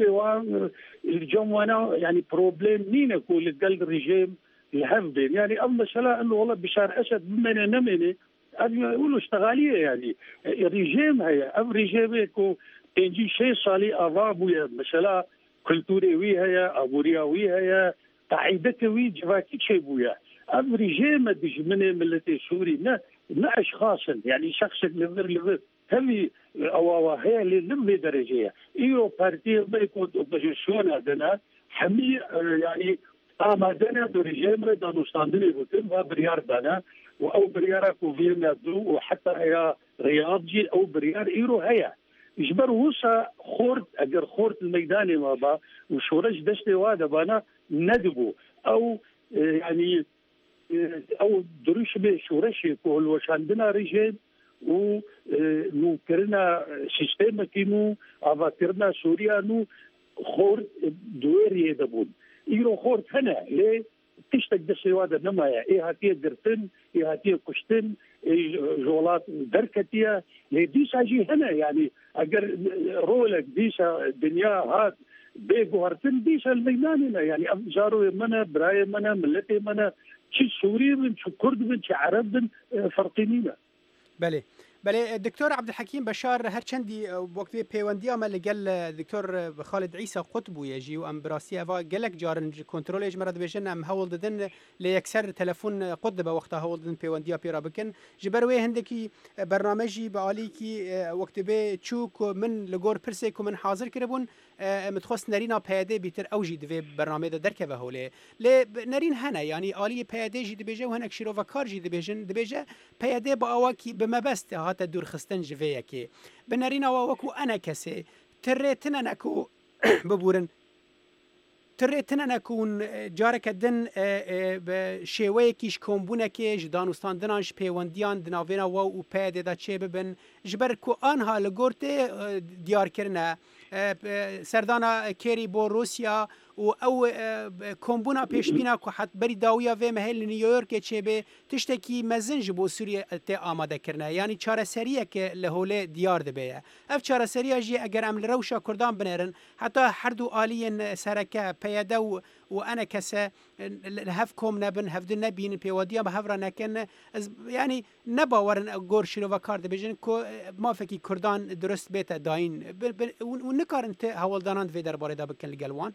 الجموانا يعني بروبليم مين كل قلب الرجيم الهمدين يعني اما مثلا انه والله بشار اسد بمن نمني يقولوا اشتغاليه يعني الرجيم هي ام رجيم كو تنجي شيء صالي ابابو مثلا كلتوري وي هي ابوريا وي هي قاعدته وي جواكي شيء بويا ام رجيم دج من ملتي سوري نا اشخاص يعني شخص لغير هذه او هي اللي لم درجيه ايو بارتي بيكون اوبوزيشن عندنا حمي يعني آمدنا برجيم دانوستاندني بوتن وبريار دانا او بريار كوفينا دو وحتى هي رياضجي او بريار ايرو هي يجبر وسا خورت اجر خورت الميداني ما با وشورج دشتي وادا بانا ندبو او يعني او دروش به شورشي كل وش عندنا رجيم و نو كرنا سيستم كيمو افاترنا سوريا نو خور دويري دبون يرو خور هنا ليه تشتك دسي وادا نمايا ايه هاتيه درتن ايه هاتيه كشتن ايه جولات دركتيا ليه ديسا جي هنا يعني اگر رولك ديسا الدنيا هات بيجو هرتن ديسا الميداننا يعني جارو منا براي منا ملتي منا چی سوری بن چی کرد بن چی عرب بن فرقی نیه. بله بله دکتور عبدالحکیم بشار هرچندی وقتی پیوندی عمل لگل دکتور خالد عیسی قطب و یجی و ام براسی اوا گلک جارن کنترل اجمرد بجن ام هول ددن لیکسر تلفن قطب وقت هول ددن پیوندی پیرا بکن جبروی هندکی برنامجی بعالی کی وقت به چوک من لگور پرسه کو من حاضر کربون متخصص نرینا پیاده بیتر اوجی دوی برنامه ده درکه به هوله ل نرین هنه یعنی عالی پیاده جی دبیجه و هنک شیرو و کار جی دبیجن دبیجه پیاده با اواکی به مبست هات دور خستن جویه کی به نرینا وکو انا کسی ترتنا نکو ببورن ترتنا نکون جارک دن به شیوه کیش کمبونه که جدانستان دنانش پیوندیان دناوینا و پیاده دا چه ببن جبر کو آنها لگورت دیار کرنه سردانا کری بو روسیا و او کمبونا پیشبینا که حت بری داویا و محل نیویورک چه به تشتکی مزنج بو سوریه ته آماده کرنه یعنی چاره سریه که لهوله دیار دبیه اف چاره سریه جی اگر ام روشا کردان بنرن حتی هر دو آلین سرکه پیاده و انا کسه هف کم نبن هفدن نبین پیوادیا به هفرا نکن یعنی نباورن گور شیرو و کار دبیجن که ما فکی کردان درست بیت داین و نکارن ته هولدانان وی درباره دا بکن لگلوان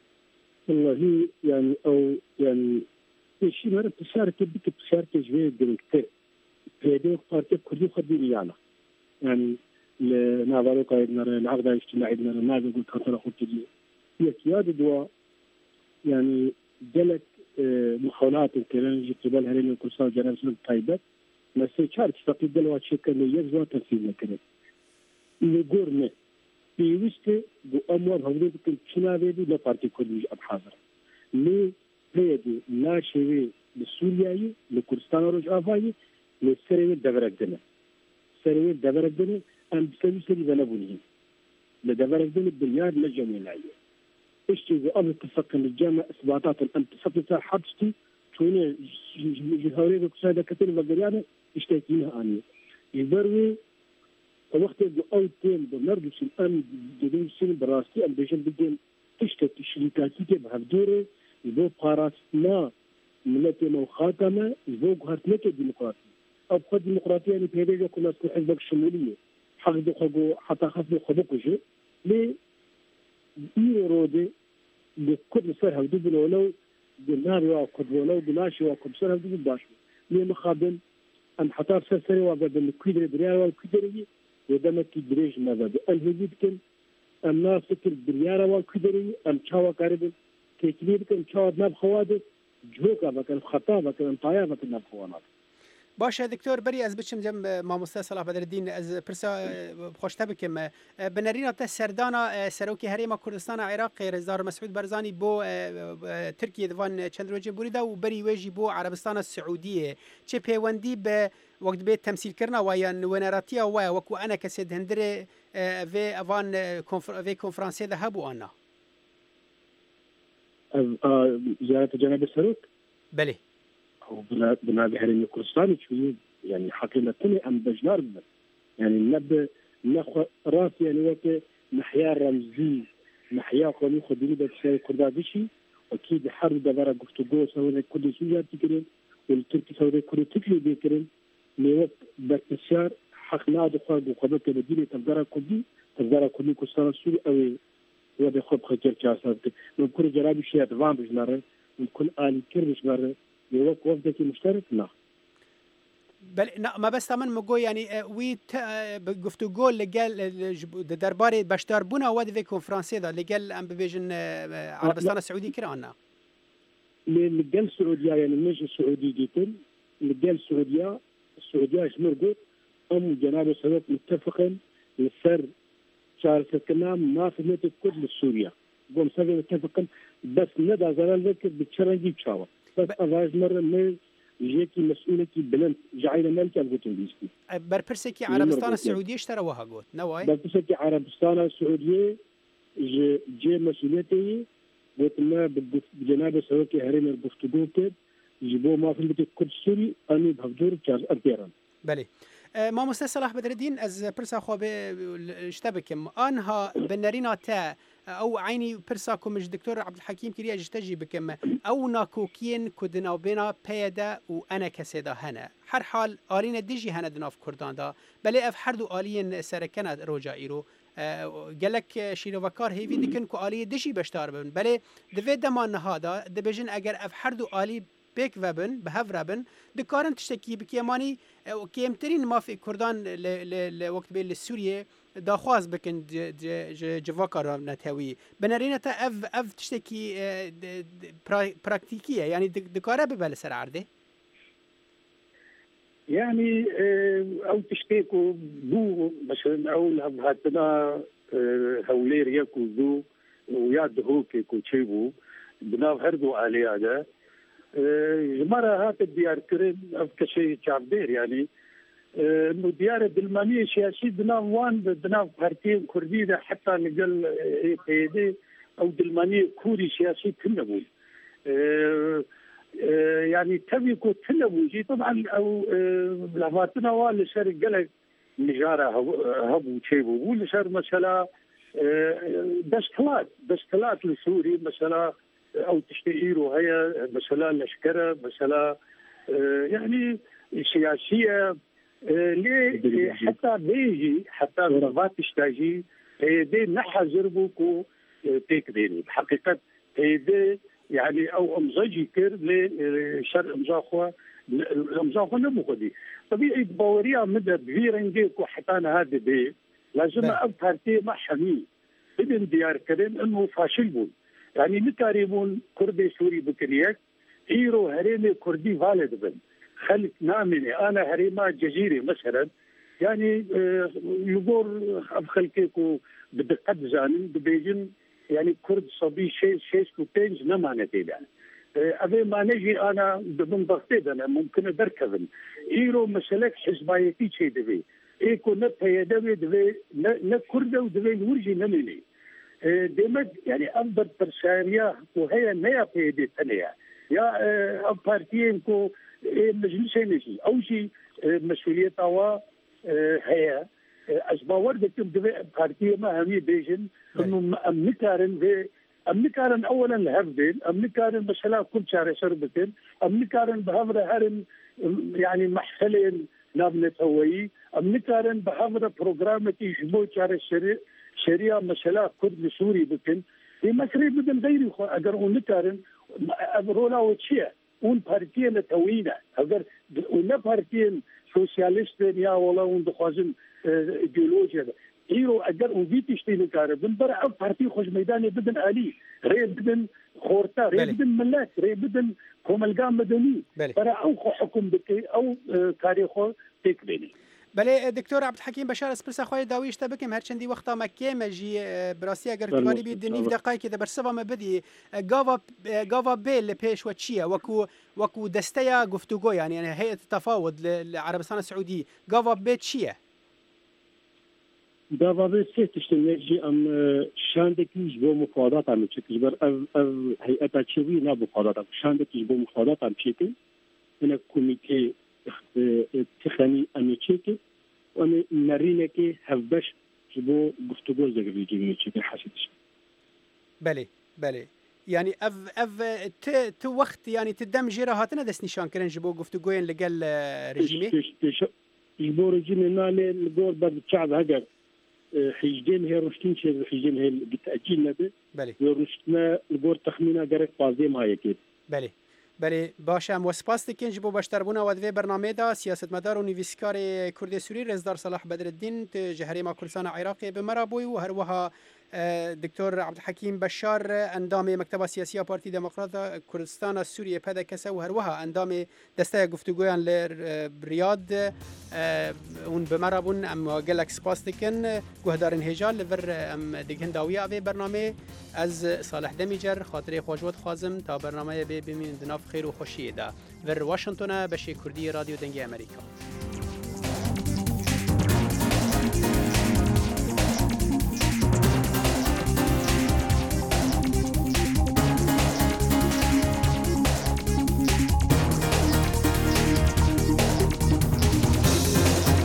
والله يعني او يعني شيء مرة تشارك بك تشارك جوي دركت هذا بارتي كردي خدي يعني يعني نافارو قايدنا العقد الاجتماعي لنا ما بقول كثر خطي هي سيادة دوا يعني جلت محاولات كلام جبال هرين الكرسان جناب سلم طيبات ما سيشارك تقيد دلوا شكل يجوا تنفيذ كده يقولنا بيوسته بأمور هؤلاء بكل شنا بيدو لا بارتي كردي أبحاضر ليه بيدو لا شيء لسوريا لكردستان ورجعافاي لسرية دبرك دنا سرية دبرك دنا أم بسوي سري ذنبوني لدبرك دنا باليار لجميع العيال إيش تيجي قبل اتفق الجامعة إثباتات أن اتفقت حبستي شوني جهوري بكسادة كتير بقريانة اشتاكينها عني يبروي وقت أول تيم بنرجس الآن بدون سن براستي أم بيجن بدين تشتكي شركاتي بهدوره يبو قاراتنا ملتي مو خاتمة يبو قهرتنك الديمقراطية أو قد ديمقراطية يعني بهذا كنا نسمع حزبك الشمولية حقدو خبو حتى خفو خبوكو شيء ليه يرودي بكل سر هودو بلولو بالنار واقد ولو بلاشي واقد سر هودو بالباشو ليه مخابن أم حتى سر وابد الكويدر بريار والكويدري ودمك دريج ماذا أن هذي كن أم ناس فكر بريار والكويدري أم شاوا قارب كيكلير كن شاوا ناب خواد جوكا بكن خطا بكن طايا بكن ناب خوانات باشه دکتور بری از بچم جم ماموستا صلاح بدرالدین از پرسا خوشته بکم بنرینا تا سردانا سروکی هریما کردستان عراق رزدار مسعود برزانی بو ترکیه دوان چند روزه بریده و بری ویجی بو عربستان السعودیه چه پیوندی به وقت به تمثیل کرنا و یا نونراتیا و وکو انا کسید هندره و اوان و کنفرانسی ده هبو آنا زیارت جناب سروک بله أو بنادي هرين كردستان شوي يعني حقيقة أم بجنار بنا يعني نخ راسي يعني وقت محيا رمزي محيا قومي خدوني بتشاري كردادشي أكيد حرب دبارة قفتوجو سوى كل سوريا تكرين والتركي سوى كل تكلي بيكرين لوقت بتشار حق نادي خارج وقبلت بدينة تقدر كردي كردستان السوري أو وده خب خجل كاسات من كل جرابي شيء أدوان بجناره من كل آلي كير بجناره يوقف وفدك مشترك لا بل ما بس تمن مگو یعنی وی گفتگو لگل درباره بشدار بونا ود في کنفرانسی دا لگل ام بيجن عربستان السعودي كرانا لگل سعوديا يعني مش سعودي جيتن لگل سعوديا شمرقوت ام جناب سبب متفقا للسر شارك الكلام ما في متى كل سوريا قوم سبب متفقا بس ندى زلال ذكر بتشرنجي بشاوة بس أواج مرة من جيكي مسؤولتي بلند جعينا مالكي أبغوتن بيستي بربرسكي عربستان السعودية اشتروها قوت نواي بربرسكي عربستان السعودية جي مسؤوليتي قلت ما بجناب سوكي هرين البفتقو كد يجيبوه ما في البيت كل سوري أني بهدور جاز أبيران بله مامۆستا صلاح بدرالدین از پرسا خو به اشتبکم آنها بنرینا تا او عيني برساكو مش دكتور عبد الحكيم كريا جتجي بكم او ناكوكين كدنا بينا بيدا وانا كسيدا هنا هر حال آلين ديجي هنا دناف كردان دا بلي اف حردو آلين سركنا روجا ايرو قالك شيروفكار هيفي دكن كو آلي ديجي بشتار بن بلي دفيد دمان هذا دبجن اگر اف حردو آلي بيك وابن بهفرابن دكارن تشتكي بكيماني كيمترين ما في كردان لوقت بين لسوريا داخواز بكن جواكار نتاوي بنارينتا اف تشتكي براكتيكيه يعني دكاره ببال سر عرضه يعني او تشتكوا دو مثلا او هاتنا هولير يكو دو وياد هوك كوتشيبو بناف هردو علي هذا جمرة هات الديار كريم كشيء شعبير يعني انه ديار دلمانية سياسي بناف وان بناف بارتين كردية حتى نقل قيدي او دلمانية كوري سياسي تنبول يعني تبي كو تنبوجي طبعا او لفاتنا واللي صار قلق نجارة هبو تشيبو واللي صار مثلا دستلات لسوري مثلا او تشتيروا هي مثلا لشكره مثلا يعني سياسيه ليه حتى بيجي حتى رغبات تشتاجي دي نحذر بوكو تيك ديني بحقيقه دي يعني او امزاجي كير لشر امزاخوا نبوخ دي طبيعي باوريا مدى بفيرنجيكو حتى انا هذا دي لازم ابهرتي مع حمي ابن ديار كريم انه فاشل بول يعني نكاريبون كردي سوري بكريك ايرو هريمي كردي والد بن خلق نامني انا هريما جزيري مثلا يعني يقول خلقيكو بدقت زانن ببيجن يعني كرد صبي شيء كوتينج نمانتي يعني ابي ما نجي انا ضمن ضغطي انا ممكن بركبن ايرو مسلك حزبايتي شيء دبي ايكو نبي دبي نكرد ودبي نورجي نمني ديمت يعني أفضل برسانية وهي نيا بيدي ثانية يا بارتيين كو مجلسين نجي أو شيء مسؤولية توا هي أسباب وردكم دبي بارتيين ما همي بيجن إنه أمنكارن أولا الهفدين أمنكارن مثلا كل شهر شربتين أمنكارن بهفرة هرم يعني محفلين نابنة هوي أمنكارن بهفرة برنامج يشبه شهر شريعة مثلا كرد سوري بكن في مصري بدن غيري اگر اون نکارن رولا وشيا اون بارتيين توينا اگر اون بارتيين سوسياليست يا ولا اون دخوازن ايديولوجيا ايرو اگر اون بيتشتي نکاره بن برا بارتي خوش ميداني بدن الي ري بدن خورتا ري بدن ملات ري بدن كوملقام مدني برا او حكم بكي او تاريخو تكبيني بله دکتور عبد الحکیم بشار اسپرس خوای داویش تبکم هر چندی وقتا مکه مجی براسی اگر توانی بید نیف دقایق که در سبا مبدی گاوا بیل پیش و چیه وکو دسته گفتگو يعني هيئة التفاوض لعربستان السعودي گاوا بیل چیه؟ گاوا بیل سه تشتنجی ام شاندکیش با مفاوضات هم چیکش بر او هيئة چوی نه مفاوضات شاندکیش با مفاوضات هم چیکی من کمیته تخني أميتشيكي وأنا نرينكي هفبش جبو گفتگو زغبيجي ميتشيكي حاسدش. بله يعني ت وقت يعني تدم جيرا هاتنا دس نشان كرن جبو گفتگوين لقل رجيمي. جبو رجيمي نالي لقول بعد الشعب هجر حيجدين هي رشتين شيء حيجدين هي بالتأكيد نبي. بله. ورشتنا لقول تخمينا جرك بازيم هاي كده. بله باشم و سپاس دکن جبو باشتربون و دوی برنامه دا سیاستمدار و نویسکار کرد سوری رزدار صلاح بدرالدین جهریم کردستان عراقی به مرابوی و هر وها دکتور عبد الحکیم بشار اندام مکتب سیاسی پارتی دموکرات کردستان سوریه پیدا کسه و هر وها اندام دسته گفتگویان لریاض اون به مرابون ام گلک سپاس دکن گهدارن هجال لور ام دکن داویه اوی برنامه از صالح دمیجر خاطر خوشوت خازم تا برنامه به بمین دناف خیر و خوشی دا ور واشنطن بشی کردی رادیو دنگی امریکا.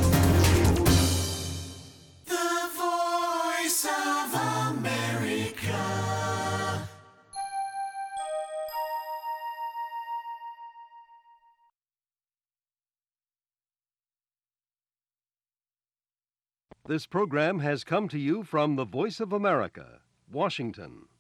The Voice of America. This program has come to you from the Voice of America, Washington.